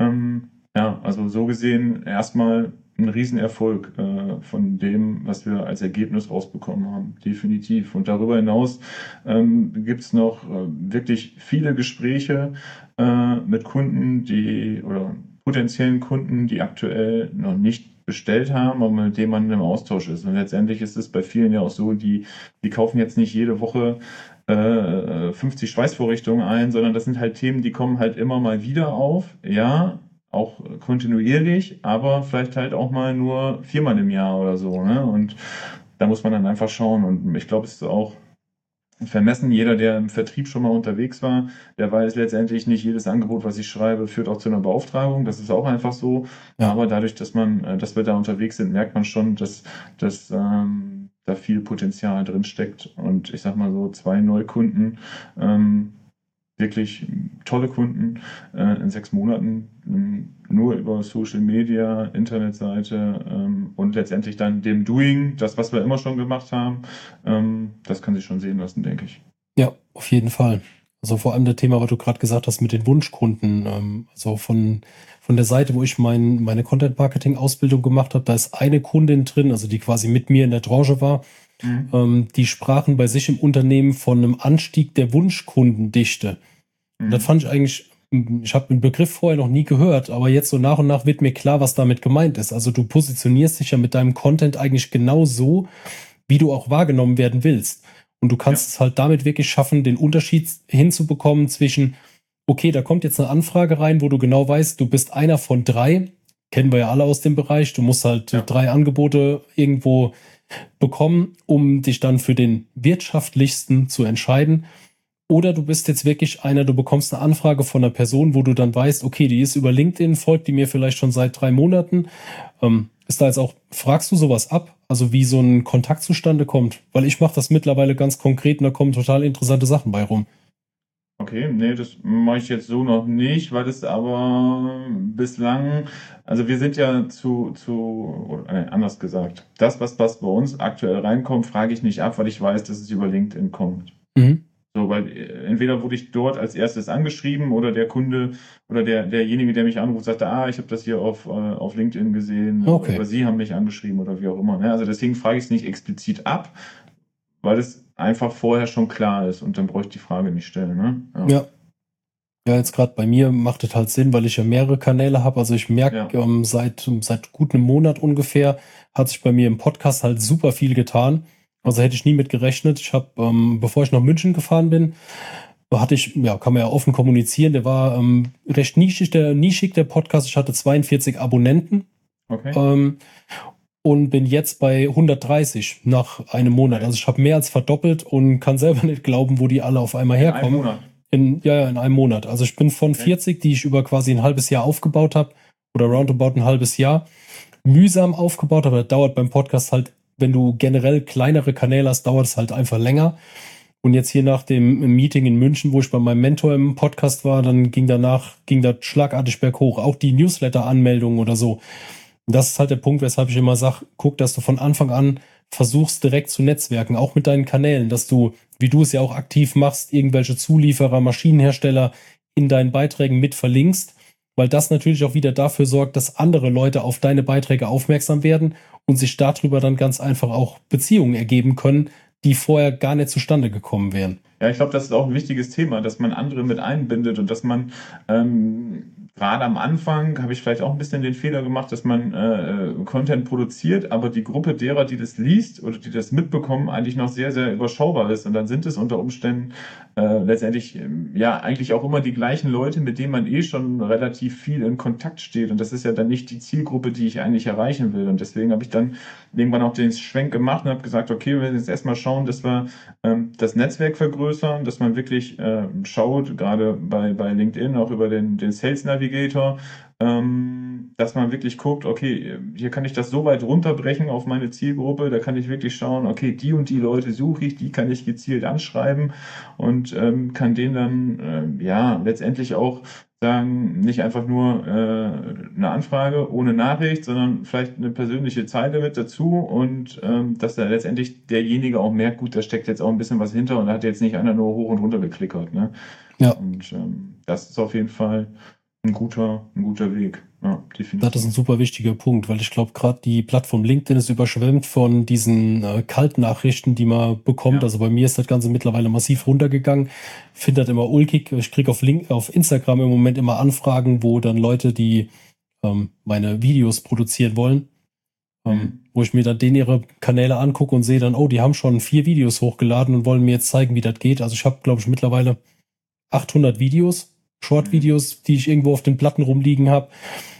Also so gesehen erstmal ein Riesenerfolg von dem, was wir als Ergebnis rausbekommen haben, definitiv. Und darüber hinaus gibt es noch wirklich viele Gespräche mit Kunden, oder potenziellen Kunden, die aktuell noch nicht bestellt haben, aber mit dem man im Austausch ist. Und letztendlich ist es bei vielen ja auch so, die kaufen jetzt nicht jede Woche 50 Schweißvorrichtungen ein, sondern das sind halt Themen, die kommen halt immer mal wieder auf. Ja, auch kontinuierlich, aber vielleicht halt auch mal nur 4-mal im Jahr oder so. Ne? Und da muss man dann einfach schauen. Und ich glaube, es ist auch vermessen. Jeder, der im Vertrieb schon mal unterwegs war, der weiß letztendlich nicht jedes Angebot, was ich schreibe, führt auch zu einer Beauftragung. Das ist auch einfach so. Ja. Aber dadurch, dass wir da unterwegs sind, merkt man schon, dass da viel Potenzial drin steckt. Und ich sag mal so, 2 Neukunden, wirklich tolle Kunden in 6 Monaten, nur über Social Media, Internetseite und letztendlich dann dem Doing, das, was wir immer schon gemacht haben, das kann sich schon sehen lassen, denke ich. Ja, auf jeden Fall. Also vor allem das Thema, was du gerade gesagt hast mit den Wunschkunden, also von der Seite, wo ich meine Content-Marketing-Ausbildung gemacht habe, da ist eine Kundin drin, also die quasi mit mir in der Branche war. Die sprachen bei sich im Unternehmen von einem Anstieg der Wunschkundendichte. Und das fand ich eigentlich, ich habe den Begriff vorher noch nie gehört, aber jetzt so nach und nach wird mir klar, was damit gemeint ist. Also du positionierst dich ja mit deinem Content eigentlich genau so, wie du auch wahrgenommen werden willst. Und du kannst es halt damit wirklich schaffen, den Unterschied hinzubekommen zwischen, okay, da kommt jetzt eine Anfrage rein, wo du genau weißt, du bist einer von 3, kennen wir ja alle aus dem Bereich, du musst halt 3 Angebote irgendwo bekommen, um dich dann für den wirtschaftlichsten zu entscheiden. Oder du bist jetzt wirklich du bekommst eine Anfrage von einer Person, wo du dann weißt, okay, die ist über LinkedIn, folgt die mir vielleicht schon seit 3 Monaten. Ist da jetzt auch, fragst du sowas ab? Also wie so ein Kontakt zustande kommt? Weil ich mache das mittlerweile ganz konkret und da kommen total interessante Sachen bei rum. Okay, nee, das mache ich jetzt so noch nicht, weil es aber bislang, also wir sind ja anders gesagt, das, was bei uns aktuell reinkommt, frage ich nicht ab, weil ich weiß, dass es über LinkedIn kommt. So, weil entweder wurde ich dort als erstes angeschrieben oder der Kunde oder derjenige, der mich anruft, sagte, ich habe das hier auf LinkedIn gesehen, okay. Oder Sie haben mich angeschrieben oder wie auch immer. Ne? Also deswegen frage ich es nicht explizit ab, weil es einfach vorher schon klar ist und dann bräuchte ich die Frage nicht stellen. Ne? Ja, jetzt gerade bei mir macht es halt Sinn, weil ich ja mehrere Kanäle habe. Also ich merke, seit gut einem Monat ungefähr hat sich bei mir im Podcast halt super viel getan. Also hätte ich nie mit gerechnet. Ich habe, bevor ich nach München gefahren bin, kann man ja offen kommunizieren, der war recht nischig, der Podcast. Ich hatte 42 Abonnenten. Okay. Und bin jetzt bei 130 nach einem Monat. Also ich habe mehr als verdoppelt und kann selber nicht glauben, wo die alle auf einmal herkommen. In einem Monat. Also ich bin von 40, die ich über quasi ein halbes Jahr aufgebaut habe, oder roundabout ein halbes Jahr, mühsam aufgebaut, aber das dauert beim Podcast halt, wenn du generell kleinere Kanäle hast, dauert es halt einfach länger. Und jetzt hier nach dem Meeting in München, wo ich bei meinem Mentor im Podcast war, dann ging das schlagartig berghoch. Auch die Newsletter-Anmeldungen oder so. Und das ist halt der Punkt, weshalb ich immer sage, guck, dass du von Anfang an versuchst, direkt zu netzwerken, auch mit deinen Kanälen, dass du, wie du es ja auch aktiv machst, irgendwelche Zulieferer, Maschinenhersteller in deinen Beiträgen mit verlinkst, weil das natürlich auch wieder dafür sorgt, dass andere Leute auf deine Beiträge aufmerksam werden und sich darüber dann ganz einfach auch Beziehungen ergeben können, die vorher gar nicht zustande gekommen wären. Ja, ich glaube, das ist auch ein wichtiges Thema, dass man andere mit einbindet und dass man gerade am Anfang habe ich vielleicht auch ein bisschen den Fehler gemacht, dass man Content produziert, aber die Gruppe derer, die das liest oder die das mitbekommen, eigentlich noch sehr, sehr überschaubar ist. Und dann sind es unter Umständen letztendlich eigentlich auch immer die gleichen Leute, mit denen man schon relativ viel in Kontakt steht. Und das ist ja dann nicht die Zielgruppe, die ich eigentlich erreichen will. Und deswegen habe ich dann irgendwann auch den Schwenk gemacht und habe gesagt, okay, wir werden jetzt erstmal schauen, dass wir das Netzwerk vergrößern, dass man wirklich schaut, gerade bei LinkedIn, auch über den Sales Navigator, dass man wirklich guckt, okay, hier kann ich das so weit runterbrechen auf meine Zielgruppe, da kann ich wirklich schauen, okay, die und die Leute suche ich, die kann ich gezielt anschreiben und kann denen dann letztendlich auch sagen, nicht einfach nur eine Anfrage ohne Nachricht, sondern vielleicht eine persönliche Zeile mit dazu und dass da letztendlich derjenige auch merkt, gut, da steckt jetzt auch ein bisschen was hinter und da hat jetzt nicht einer nur hoch und runter geklickert. Ne? Ja. Und das ist auf jeden Fall ein guter Weg. Ja, definitiv. Das ist ein super wichtiger Punkt, weil ich glaube, gerade die Plattform LinkedIn ist überschwemmt von diesen Kaltnachrichten, die man bekommt. Ja. Also bei mir ist das Ganze mittlerweile massiv runtergegangen. Ich finde das immer ulkig. Ich kriege auf Instagram im Moment immer Anfragen, wo dann Leute, die meine Videos produzieren wollen, Wo ich mir dann ihre Kanäle angucke und sehe dann, oh, die haben schon 4 Videos hochgeladen und wollen mir jetzt zeigen, wie das geht. Also ich habe, glaube ich, mittlerweile 800 Videos, Short-Videos, die ich irgendwo auf den Platten rumliegen habe.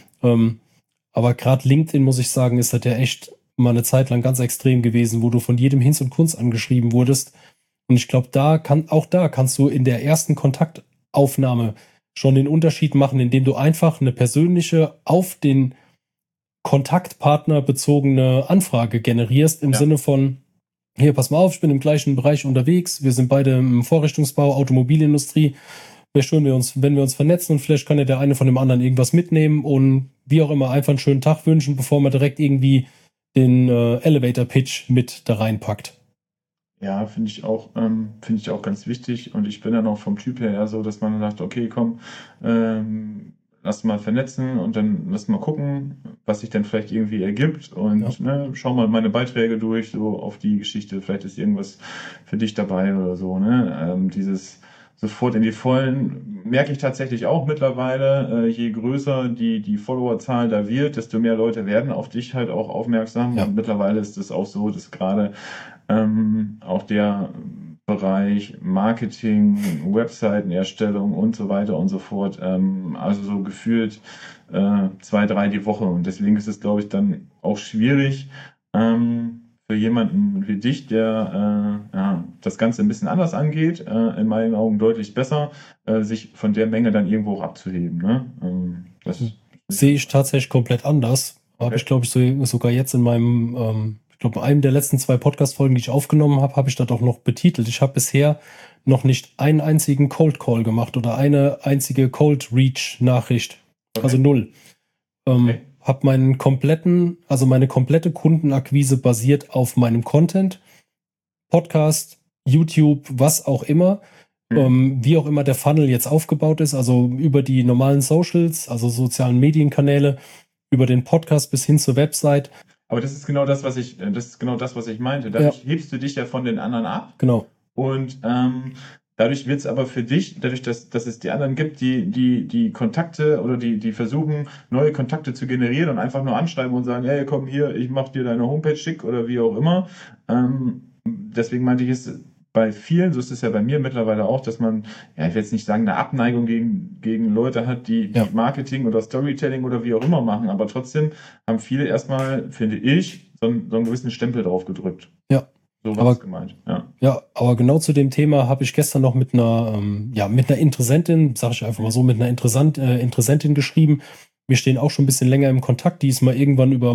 Aber gerade LinkedIn, muss ich sagen, ist das ja echt mal eine Zeit lang ganz extrem gewesen, wo du von jedem Hinz und Kunst angeschrieben wurdest. Und ich glaube, da kannst du in der ersten Kontaktaufnahme schon den Unterschied machen, indem du einfach eine persönliche, auf den Kontaktpartner bezogene Anfrage generierst, im Sinne von, hier, pass mal auf, ich bin im gleichen Bereich unterwegs, wir sind beide im Vorrichtungsbau, Automobilindustrie, wäre schön, wenn wir uns vernetzen und vielleicht kann ja der eine von dem anderen irgendwas mitnehmen und wie auch immer einfach einen schönen Tag wünschen, bevor man direkt irgendwie den Elevator-Pitch mit da reinpackt. Ja, finde ich auch ganz wichtig, und ich bin dann auch vom Typ her eher so, dass man sagt, okay, komm, lass mal vernetzen und dann lass mal gucken, was sich dann vielleicht irgendwie ergibt, und schau mal meine Beiträge durch, so auf die Geschichte, vielleicht ist irgendwas für dich dabei oder so, ne? Dieses sofort in die Vollen merke ich tatsächlich auch mittlerweile, je größer die Followerzahl da wird, desto mehr Leute werden auf dich halt auch aufmerksam, und mittlerweile ist es auch so, dass gerade auch der Bereich Marketing, Webseitenerstellung und so weiter und so fort, also so gefühlt 2, 3 die Woche, und deswegen ist es, glaube ich, dann auch schwierig für jemanden wie dich, der das Ganze ein bisschen anders angeht, in meinen Augen deutlich besser, sich von der Menge dann irgendwo auch abzuheben. Ne? Das sehe ich tatsächlich komplett anders. Habe ich, glaube ich, sogar jetzt in meinem ich glaube, in einem der letzten 2 Podcast-Folgen, die ich aufgenommen habe, habe ich das auch noch betitelt. Ich habe bisher noch nicht einen einzigen Cold Call gemacht oder eine einzige Cold Reach-Nachricht. Also 0. Habe meine komplette Kundenakquise basiert auf meinem Content, Podcast, YouTube, was auch immer. Wie auch immer der Funnel jetzt aufgebaut ist, also über die normalen Socials, also sozialen Medienkanäle, über den Podcast bis hin zur Website. Aber das ist genau das, was ich meinte. Dadurch hebst du dich ja von den anderen ab. Genau. Und dadurch wird es aber für dich, dadurch, dass es die anderen gibt, die Kontakte oder die versuchen, neue Kontakte zu generieren und einfach nur anschreiben und sagen, hey, komm hier, ich mach dir deine Homepage schick oder wie auch immer. Deswegen meinte ich es bei vielen, so ist es ja bei mir mittlerweile auch, dass man, ich will jetzt nicht sagen, eine Abneigung gegen Leute hat, die Marketing oder Storytelling oder wie auch immer machen, aber trotzdem haben viele erstmal, finde ich, so einen gewissen Stempel drauf gedrückt. Ja. So war es gemeint. Ja, aber genau zu dem Thema habe ich gestern noch mit einer Interessentin, sage ich einfach mal so, mit einer Interessentin geschrieben. Wir stehen auch schon ein bisschen länger im Kontakt. Die ist mal irgendwann über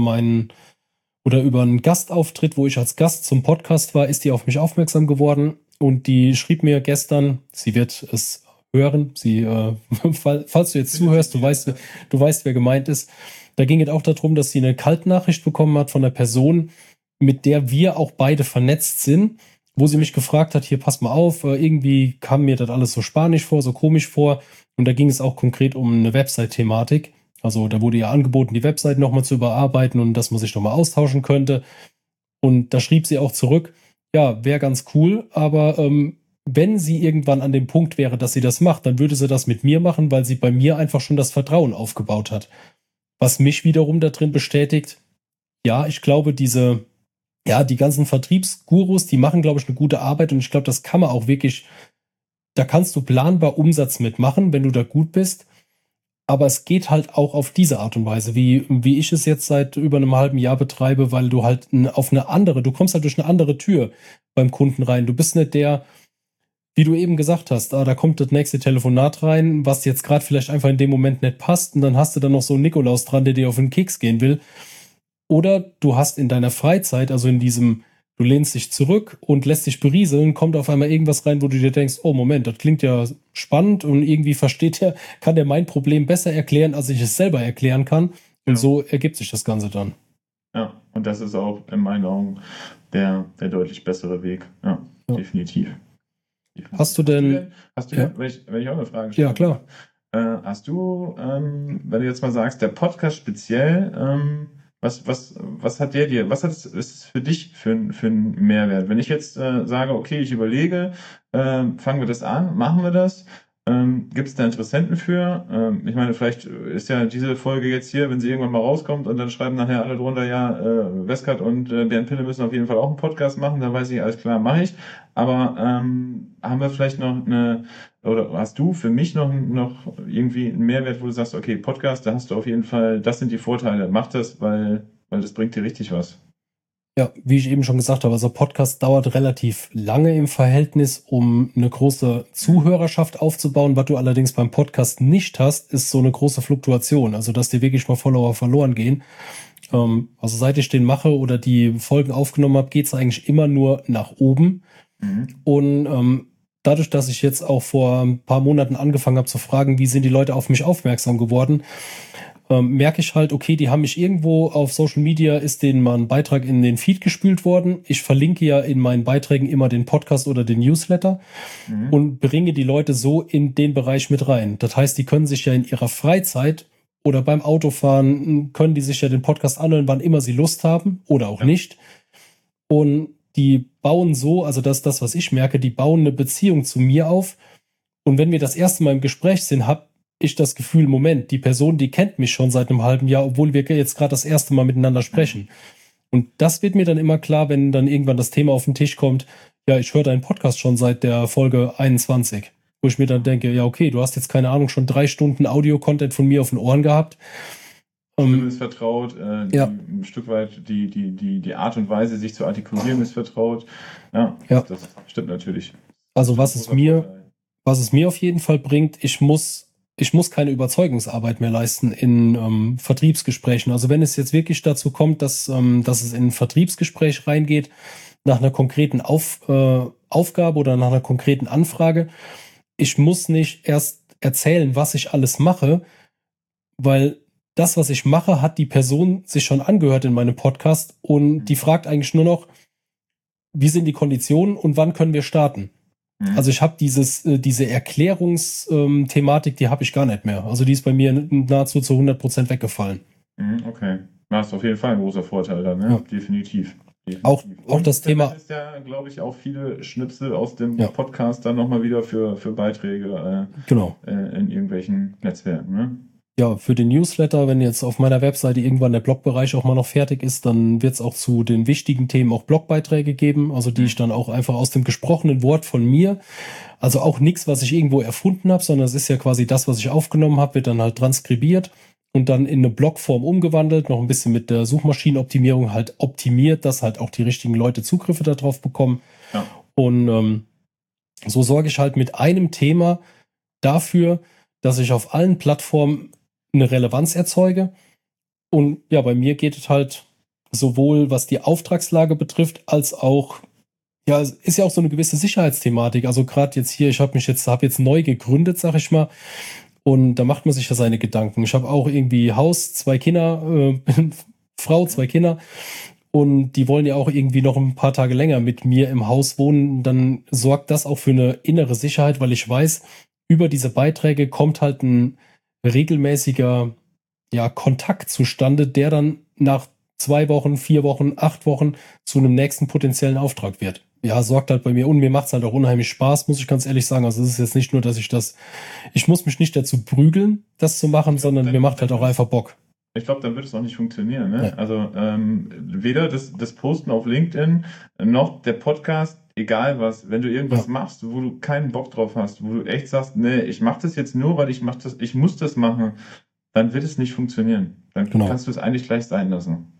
einen Gastauftritt, wo ich als Gast zum Podcast war, ist die auf mich aufmerksam geworden, und die schrieb mir gestern, sie wird es hören, falls du jetzt zuhörst, du weißt, wer gemeint ist. Da ging es auch darum, dass sie eine Kaltnachricht bekommen hat von einer Person, mit der wir auch beide vernetzt sind, wo sie mich gefragt hat, hier, pass mal auf, irgendwie kam mir das alles so spanisch vor, so komisch vor, und da ging es auch konkret um eine Website-Thematik. Also da wurde ja angeboten, die Website nochmal zu überarbeiten und dass man sich nochmal austauschen könnte. Und da schrieb sie auch zurück, ja, wäre ganz cool, aber wenn sie irgendwann an dem Punkt wäre, dass sie das macht, dann würde sie das mit mir machen, weil sie bei mir einfach schon das Vertrauen aufgebaut hat. Was mich wiederum da drin bestätigt, ja, ich glaube, die ganzen Vertriebsgurus, die machen, glaube ich, eine gute Arbeit, und ich glaube, das kann man auch wirklich, da kannst du planbar Umsatz mitmachen, wenn du da gut bist. Aber es geht halt auch auf diese Art und Weise, wie ich es jetzt seit über einem halben Jahr betreibe, weil du halt du kommst halt durch eine andere Tür beim Kunden rein. Du bist nicht der, wie du eben gesagt hast, da kommt das nächste Telefonat rein, was jetzt gerade vielleicht einfach in dem Moment nicht passt, und dann hast du dann noch so einen Nikolaus dran, der dir auf den Keks gehen will. Oder du hast in deiner Freizeit, also in diesem, du lehnst dich zurück und lässt dich berieseln, kommt auf einmal irgendwas rein, wo du dir denkst, oh Moment, das klingt ja spannend, und irgendwie kann der mein Problem besser erklären, als ich es selber erklären kann. Und so ergibt sich das Ganze dann. Ja, und das ist auch in meinen Augen der deutlich bessere Weg. Ja. Definitiv. Hast du denn, wenn ich auch eine Frage stelle? Ja, klar. Hast du, wenn du jetzt mal sagst, der Podcast speziell, was hat ist für dich für einen Mehrwert? Wenn ich jetzt sage, okay, ich überlege, fangen wir das an, machen wir das, Gibt es da Interessenten für? Ich meine, vielleicht ist ja diese Folge jetzt hier, wenn sie irgendwann mal rauskommt und dann schreiben nachher alle drunter, ja, Westcott und Bernd Pille müssen auf jeden Fall auch einen Podcast machen, dann weiß ich, alles klar, mache ich. Aber haben wir vielleicht noch oder hast du für mich noch irgendwie einen Mehrwert, wo du sagst, okay, Podcast, da hast du auf jeden Fall, das sind die Vorteile, mach das, weil das bringt dir richtig was. Ja, wie ich eben schon gesagt habe, also Podcast dauert relativ lange im Verhältnis, um eine große Zuhörerschaft aufzubauen. Was du allerdings beim Podcast nicht hast, ist so eine große Fluktuation. Also, dass dir wirklich mal Follower verloren gehen. Also, seit ich den mache oder die Folgen aufgenommen habe, geht es eigentlich immer nur nach oben. Und dadurch, dass ich jetzt auch vor ein paar Monaten angefangen habe zu fragen, wie sind die Leute auf mich aufmerksam geworden, merke ich halt, okay, die haben mich irgendwo auf Social Media, ist denen mal ein Beitrag in den Feed gespült worden. Ich verlinke ja in meinen Beiträgen immer den Podcast oder den Newsletter und bringe die Leute so in den Bereich mit rein. Das heißt, die können sich ja in ihrer Freizeit oder beim Autofahren, können die sich ja den Podcast anhören, wann immer sie Lust haben oder auch nicht. Und die bauen so, also das ist das, was ich merke, die bauen eine Beziehung zu mir auf. Und wenn wir das erste Mal im Gespräch sind, habe ich das Gefühl, Moment, die Person, die kennt mich schon seit einem halben Jahr, obwohl wir jetzt gerade das erste Mal miteinander sprechen. Und das wird mir dann immer klar, wenn dann irgendwann das Thema auf den Tisch kommt, ja, ich höre deinen Podcast schon seit der Folge 21. Wo ich mir dann denke, ja, okay, du hast jetzt, keine Ahnung, schon 3 Stunden Audio-Content von mir auf den Ohren gehabt. Stimme ist vertraut, ein Stück weit die Art und Weise, sich zu artikulieren, ist vertraut. Ja. Das stimmt natürlich. Also was es mir auf jeden Fall bringt, ich muss keine Überzeugungsarbeit mehr leisten in Vertriebsgesprächen. Also wenn es jetzt wirklich dazu kommt, dass es in ein Vertriebsgespräch reingeht, nach einer konkreten Aufgabe oder nach einer konkreten Anfrage, ich muss nicht erst erzählen, was ich alles mache, weil das, was ich mache, hat die Person sich schon angehört in meinem Podcast und die fragt eigentlich nur noch, wie sind die Konditionen und wann können wir starten? Also ich habe diese Erklärungsthematik, die habe ich gar nicht mehr. Also die ist bei mir nahezu zu 100% weggefallen. Okay, das ist auf jeden Fall ein großer Vorteil dann, ne? Ja. Definitiv. Auch das Thema ist ja, glaube ich, auch viele Schnipsel aus dem Podcast dann nochmal wieder für Beiträge in irgendwelchen Netzwerken, ne? Ja, für den Newsletter, wenn jetzt auf meiner Webseite irgendwann der Blogbereich auch mal noch fertig ist, dann wird es auch zu den wichtigen Themen auch Blogbeiträge geben, also die ich dann auch einfach aus dem gesprochenen Wort von mir, also auch nichts, was ich irgendwo erfunden habe, sondern es ist ja quasi das, was ich aufgenommen habe, wird dann halt transkribiert und dann in eine Blogform umgewandelt, noch ein bisschen mit der Suchmaschinenoptimierung halt optimiert, dass halt auch die richtigen Leute Zugriffe darauf bekommen. Ja. Und so sorge ich halt mit einem Thema dafür, dass ich auf allen Plattformen eine Relevanz erzeuge. Und ja, bei mir geht es halt sowohl, was die Auftragslage betrifft, als auch, ja, es ist ja auch so eine gewisse Sicherheitsthematik. Also gerade jetzt hier, ich habe jetzt neu gegründet, sag ich mal. Und da macht man sich ja seine Gedanken. Ich habe auch irgendwie Haus, 2 Kinder, Frau, 2 Kinder. Und die wollen ja auch irgendwie noch ein paar Tage länger mit mir im Haus wohnen. Dann sorgt das auch für eine innere Sicherheit, weil ich weiß, über diese Beiträge kommt halt ein regelmäßiger Kontakt zustande, der dann nach 2 Wochen, 4 Wochen, 8 Wochen zu einem nächsten potenziellen Auftrag wird. Ja, sorgt halt bei mir und mir macht es halt auch unheimlich Spaß, muss ich ganz ehrlich sagen. Also es ist jetzt nicht nur, dass ich muss mich nicht dazu prügeln, das zu machen, sondern mir macht halt auch einfach Bock. Ich glaube, dann wird es auch nicht funktionieren. Ne? Ja. Also weder das Posten auf LinkedIn noch der Podcast, egal was, wenn du irgendwas machst, wo du keinen Bock drauf hast, wo du echt sagst, nee, ich mache das jetzt nur, weil ich muss das machen, dann wird es nicht funktionieren. Dann kannst du es eigentlich gleich sein lassen.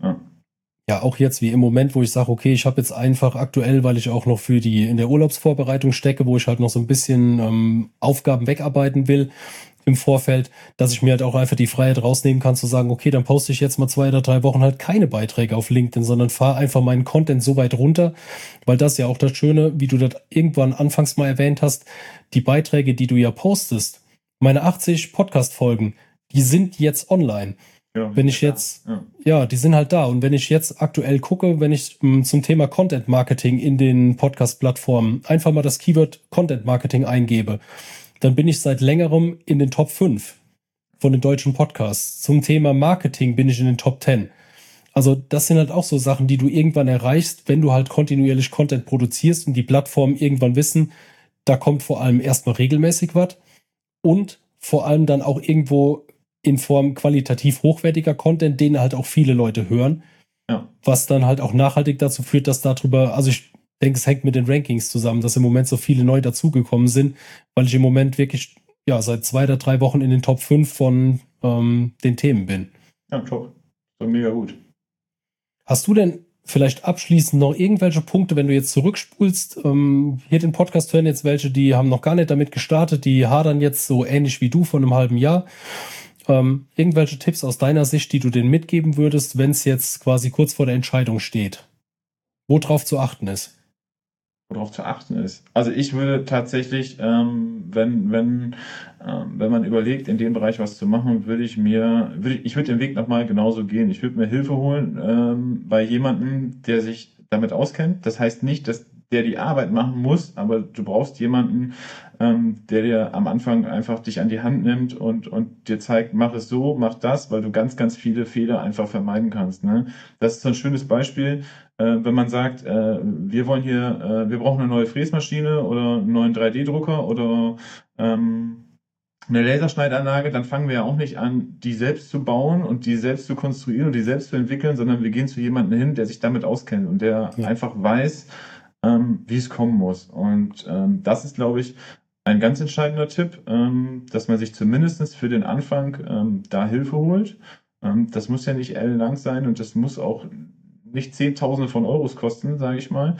Ja, auch jetzt wie im Moment, wo ich sage, okay, ich habe jetzt einfach aktuell, weil ich auch noch in der Urlaubsvorbereitung stecke, wo ich halt noch so ein bisschen Aufgaben wegarbeiten will im Vorfeld, dass ich mir halt auch einfach die Freiheit rausnehmen kann, zu sagen, okay, dann poste ich jetzt mal 2 oder 3 Wochen halt keine Beiträge auf LinkedIn, sondern fahre einfach meinen Content so weit runter, weil das ja auch das Schöne, wie du das irgendwann anfangs mal erwähnt hast, die Beiträge, die du ja postest, meine 80 Podcast-Folgen, die sind jetzt online. Ja, wenn ich jetzt, die sind halt da. Und wenn ich jetzt aktuell gucke, wenn ich zum Thema Content Marketing in den Podcast-Plattformen einfach mal das Keyword Content Marketing eingebe, dann bin ich seit längerem in den Top 5 von den deutschen Podcasts. Zum Thema Marketing bin ich in den Top 10. Also das sind halt auch so Sachen, die du irgendwann erreichst, wenn du halt kontinuierlich Content produzierst und die Plattformen irgendwann wissen, da kommt vor allem erstmal regelmäßig was. und vor allem dann auch irgendwo in Form qualitativ hochwertiger Content, den halt auch viele Leute hören, was dann halt auch nachhaltig dazu führt, dass darüber, also ich denke, es hängt mit den Rankings zusammen, dass im Moment so viele neu dazugekommen sind, weil ich im Moment wirklich seit 2 oder 3 Wochen in den Top 5 von den Themen bin. Ja, top. So mega gut. Hast du denn vielleicht abschließend noch irgendwelche Punkte, wenn du jetzt zurückspulst, hier den Podcast hören jetzt welche, die haben noch gar nicht damit gestartet, die hadern jetzt so ähnlich wie du vor einem halben Jahr. Irgendwelche Tipps aus deiner Sicht, die du denen mitgeben würdest, wenn es jetzt quasi kurz vor der Entscheidung steht? Worauf zu achten ist? Worauf zu achten ist. Also ich würde tatsächlich, wenn man überlegt, in dem Bereich was zu machen, würde ich den Weg nochmal genauso gehen. Ich würde mir Hilfe holen bei jemandem, der sich damit auskennt. Das heißt nicht, dass der die Arbeit machen muss, aber du brauchst jemanden, der dir am Anfang einfach dich an die Hand nimmt und dir zeigt, mach es so, mach das, weil du ganz, ganz viele Fehler einfach vermeiden kannst. Ne? Das ist so ein schönes Beispiel, wenn man sagt, wir brauchen eine neue Fräsmaschine oder einen neuen 3D-Drucker oder eine Laserschneidanlage, dann fangen wir ja auch nicht an, die selbst zu bauen und die selbst zu konstruieren und die selbst zu entwickeln, sondern wir gehen zu jemandem hin, der sich damit auskennt und der einfach weiß, wie es kommen muss. Und das ist, glaube ich, ein ganz entscheidender Tipp, dass man sich zumindest für den Anfang da Hilfe holt. Das muss ja nicht ellenlang sein und das muss auch nicht Zehntausende von Euros kosten, sage ich mal.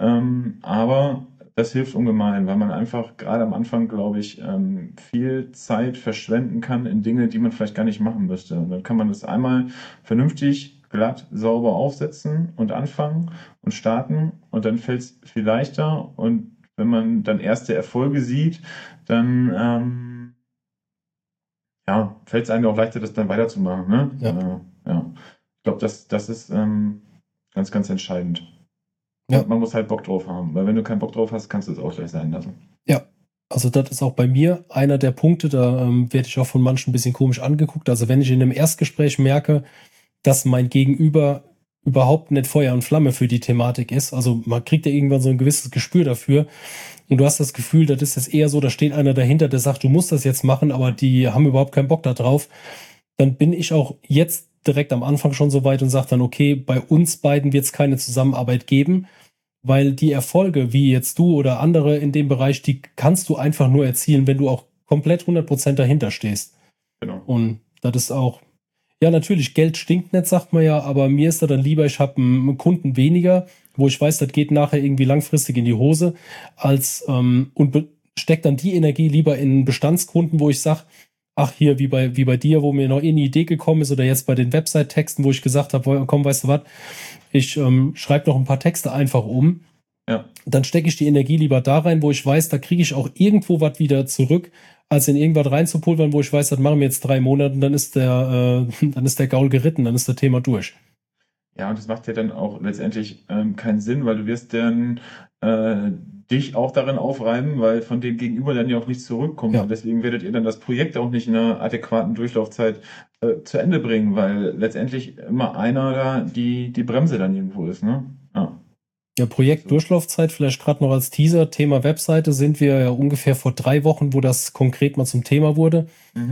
Aber das hilft ungemein, weil man einfach gerade am Anfang, glaube ich, viel Zeit verschwenden kann in Dinge, die man vielleicht gar nicht machen müsste. Und dann kann man das einmal vernünftig, glatt, sauber aufsetzen und anfangen und starten und dann fällt es viel leichter. Und wenn man dann erste Erfolge sieht, dann fällt es einem auch leichter, das dann weiterzumachen. Ne? Ja. Ich glaube, das ist ganz, ganz entscheidend. Ja. Und man muss halt Bock drauf haben, weil wenn du keinen Bock drauf hast, kannst du es auch gleich sein lassen. Ja, also das ist auch bei mir einer der Punkte, da werde ich auch von manchen ein bisschen komisch angeguckt. Also wenn ich in einem Erstgespräch merke, dass mein Gegenüber überhaupt nicht Feuer und Flamme für die Thematik ist, also man kriegt ja irgendwann so ein gewisses Gespür dafür und du hast das Gefühl, das ist jetzt eher so, da steht einer dahinter, der sagt, du musst das jetzt machen, aber die haben überhaupt keinen Bock da drauf, dann bin ich auch jetzt direkt am Anfang schon so weit und sage dann, okay, bei uns beiden wird es keine Zusammenarbeit geben, weil die Erfolge, wie jetzt du oder andere in dem Bereich, die kannst du einfach nur erzielen, wenn du auch komplett 100% dahinter stehst. Genau. Und das ist auch, ja natürlich, Geld stinkt nicht, sagt man ja, aber mir ist da dann lieber, ich habe einen Kunden weniger, wo ich weiß, das geht nachher irgendwie langfristig in die Hose, als und steckt dann die Energie lieber in Bestandskunden, wo ich sage, ach hier, wie bei dir, wo mir noch eine Idee gekommen ist, oder jetzt bei den Website-Texten, wo ich gesagt habe, komm, weißt du was, ich schreibe noch ein paar Texte einfach um. Ja. Dann stecke ich die Energie lieber da rein, wo ich weiß, da kriege ich auch irgendwo was wieder zurück, als in irgendwas reinzupulvern, wo ich weiß, das machen wir jetzt 3 Monate und dann ist der Gaul geritten, dann ist das Thema durch. Ja, und das macht ja dann auch letztendlich keinen Sinn, weil du wirst dann dich auch darin aufreiben, weil von dem Gegenüber dann ja auch nichts zurückkommt. Ja. Und deswegen werdet ihr dann das Projekt auch nicht in einer adäquaten Durchlaufzeit zu Ende bringen, weil letztendlich immer einer da die Bremse dann irgendwo ist. Ne? Ja, Projekt Durchlaufzeit, vielleicht gerade noch als Teaser, Thema Webseite, sind wir ja ungefähr vor 3 Wochen, wo das konkret mal zum Thema wurde.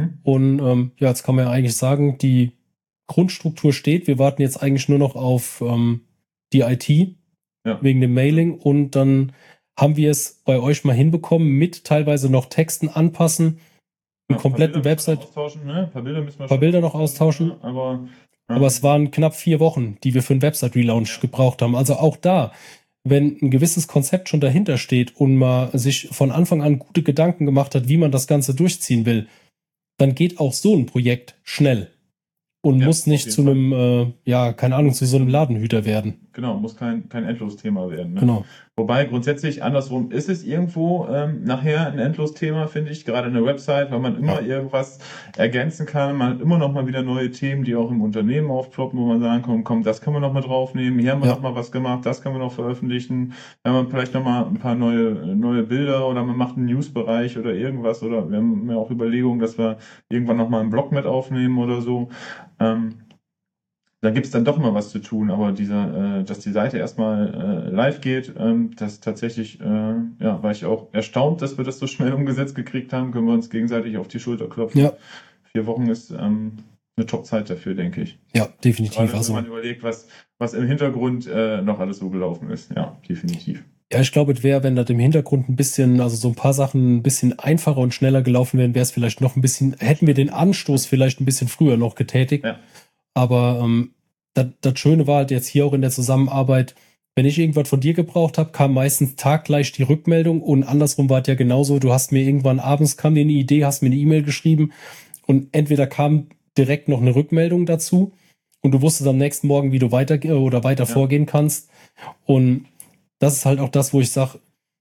Und jetzt kann man ja eigentlich sagen, die Grundstruktur steht. Wir warten jetzt eigentlich nur noch auf die IT wegen dem Mailing und dann haben wir es bei euch mal hinbekommen, mit teilweise noch Texten anpassen, einen kompletten Website. Ein paar Bilder müssen wir paar Bilder noch austauschen. Aber es waren knapp 4 Wochen, die wir für einen Website-Relaunch gebraucht haben. Also auch da, wenn ein gewisses Konzept schon dahinter steht und man sich von Anfang an gute Gedanken gemacht hat, wie man das Ganze durchziehen will, dann geht auch so ein Projekt schnell. Und muss nicht zu einem, zu so einem Ladenhüter werden. Genau, muss kein Endlosthema werden. Ne? Genau. Wobei grundsätzlich andersrum ist es irgendwo nachher ein Endlosthema, finde ich, gerade in der Website, weil man immer irgendwas ergänzen kann. Man hat immer noch mal wieder neue Themen, die auch im Unternehmen aufploppen, wo man sagen kann, komm, das können wir noch mal draufnehmen, hier haben wir noch mal was gemacht, das können wir noch veröffentlichen. Dann haben wir vielleicht noch mal ein paar neue Bilder oder man macht einen Newsbereich oder irgendwas oder wir haben ja auch Überlegungen, dass wir irgendwann noch mal einen Blog mit aufnehmen oder so. da gibt es dann doch mal was zu tun, aber dass die Seite erstmal live geht, das tatsächlich, war ich auch erstaunt, dass wir das so schnell umgesetzt gekriegt haben, können wir uns gegenseitig auf die Schulter klopfen. Ja. 4 Wochen ist eine Top-Zeit dafür, denke ich. Ja, definitiv. Gerade wenn man überlegt, was im Hintergrund noch alles so gelaufen ist. Ja, definitiv. Ja, ich glaube, es wäre, wenn das im Hintergrund ein bisschen, also so ein paar Sachen ein bisschen einfacher und schneller gelaufen wären, wäre es vielleicht noch ein bisschen, hätten wir den Anstoß vielleicht ein bisschen früher noch getätigt. Ja. Aber das Schöne war halt jetzt hier auch in der Zusammenarbeit, wenn ich irgendwas von dir gebraucht habe, kam meistens taggleich die Rückmeldung und andersrum war es ja genauso. Du hast mir irgendwann abends kam dir eine Idee, hast mir eine E-Mail geschrieben und entweder kam direkt noch eine Rückmeldung dazu und du wusstest am nächsten Morgen, wie du weiter vorgehen kannst. Und das ist halt auch das, wo ich sage,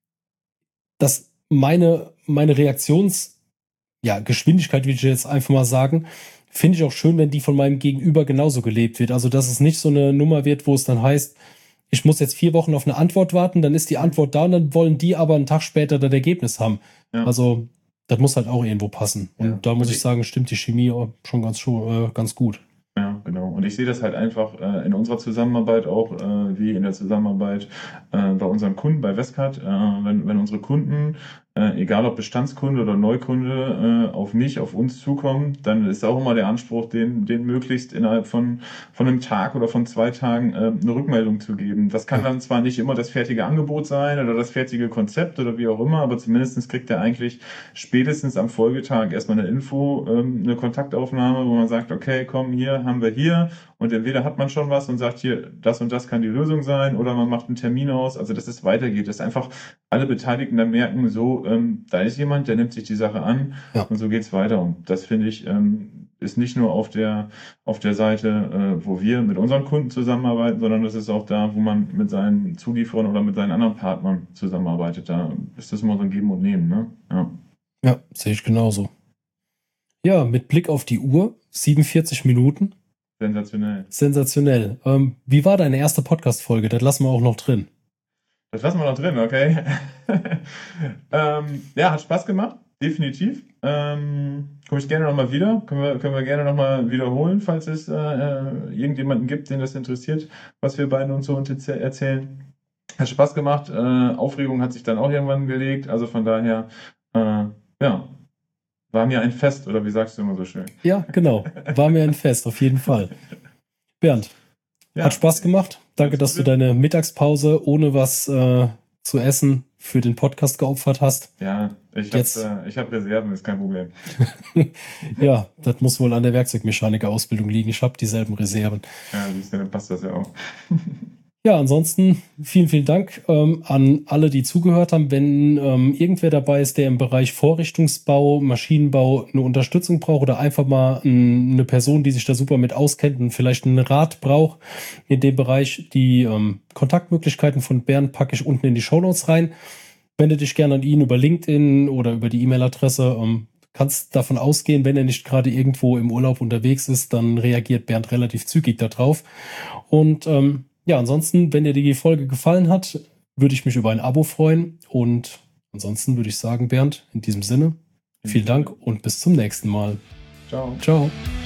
dass meine Geschwindigkeit, will ich jetzt einfach mal sagen, finde ich auch schön, wenn die von meinem Gegenüber genauso gelebt wird. Also, dass es nicht so eine Nummer wird, wo es dann heißt, ich muss jetzt 4 Wochen auf eine Antwort warten, dann ist die Antwort da und dann wollen die aber einen Tag später das Ergebnis haben. Ja. Also, das muss halt auch irgendwo passen. Und da muss ich sagen, stimmt die Chemie schon ganz gut. Ja, genau. Und ich sehe das halt einfach in unserer Zusammenarbeit auch, wie in der Zusammenarbeit bei unseren Kunden bei Westcard. Wenn unsere Kunden, egal ob Bestandskunde oder Neukunde, auf uns zukommen, dann ist auch immer der Anspruch, den möglichst innerhalb von einem Tag oder von 2 Tagen eine Rückmeldung zu geben. Das kann dann zwar nicht immer das fertige Angebot sein oder das fertige Konzept oder wie auch immer, aber zumindest kriegt er eigentlich spätestens am Folgetag erstmal eine Info, eine Kontaktaufnahme, wo man sagt, okay, komm, hier haben wir hier und entweder hat man schon was und sagt hier, das und das kann die Lösung sein oder man macht einen Termin aus, also dass es weitergeht, dass einfach alle Beteiligten dann merken, so, da ist jemand, der nimmt sich die Sache an und so geht's weiter und das finde ich, ist nicht nur auf der Seite, wo wir mit unseren Kunden zusammenarbeiten, sondern das ist auch da, wo man mit seinen Zulieferern oder mit seinen anderen Partnern zusammenarbeitet, da ist das immer so ein Geben und Nehmen, ne? Ja, sehe ich genauso. Ja, mit Blick auf die Uhr, 47 Minuten. Sensationell. Wie war deine erste Podcast-Folge? Das lassen wir auch noch drin. Das lassen wir noch drin, okay. Hat Spaß gemacht, definitiv. Komme ich gerne nochmal wieder. Können wir gerne nochmal wiederholen, falls es irgendjemanden gibt, den das interessiert, was wir beiden uns so erzählen. Hat Spaß gemacht. Aufregung hat sich dann auch irgendwann gelegt. Also von daher, war mir ein Fest, oder wie sagst du immer so schön? Ja, genau. War mir ein Fest, auf jeden Fall. Bernd, hat Spaß gemacht. Danke, dass du deine Mittagspause ohne was zu essen für den Podcast geopfert hast. Ja, ich hab Reserven, ist kein Problem. Ja, das muss wohl an der Werkzeugmechaniker-Ausbildung liegen. Ich habe dieselben Reserven. Ja, dann passt das ja auch. Ja, ansonsten vielen, vielen Dank an alle, die zugehört haben. Wenn irgendwer dabei ist, der im Bereich Vorrichtungsbau, Maschinenbau eine Unterstützung braucht oder einfach mal eine Person, die sich da super mit auskennt und vielleicht einen Rat braucht in dem Bereich, die Kontaktmöglichkeiten von Bernd packe ich unten in die Shownotes rein. Wende dich gerne an ihn über LinkedIn oder über die E-Mail-Adresse. Kannst davon ausgehen, wenn er nicht gerade irgendwo im Urlaub unterwegs ist, dann reagiert Bernd relativ zügig darauf. Und ansonsten, wenn dir die Folge gefallen hat, würde ich mich über ein Abo freuen. Und ansonsten würde ich sagen, Bernd, in diesem Sinne, vielen Dank und bis zum nächsten Mal. Ciao. Ciao.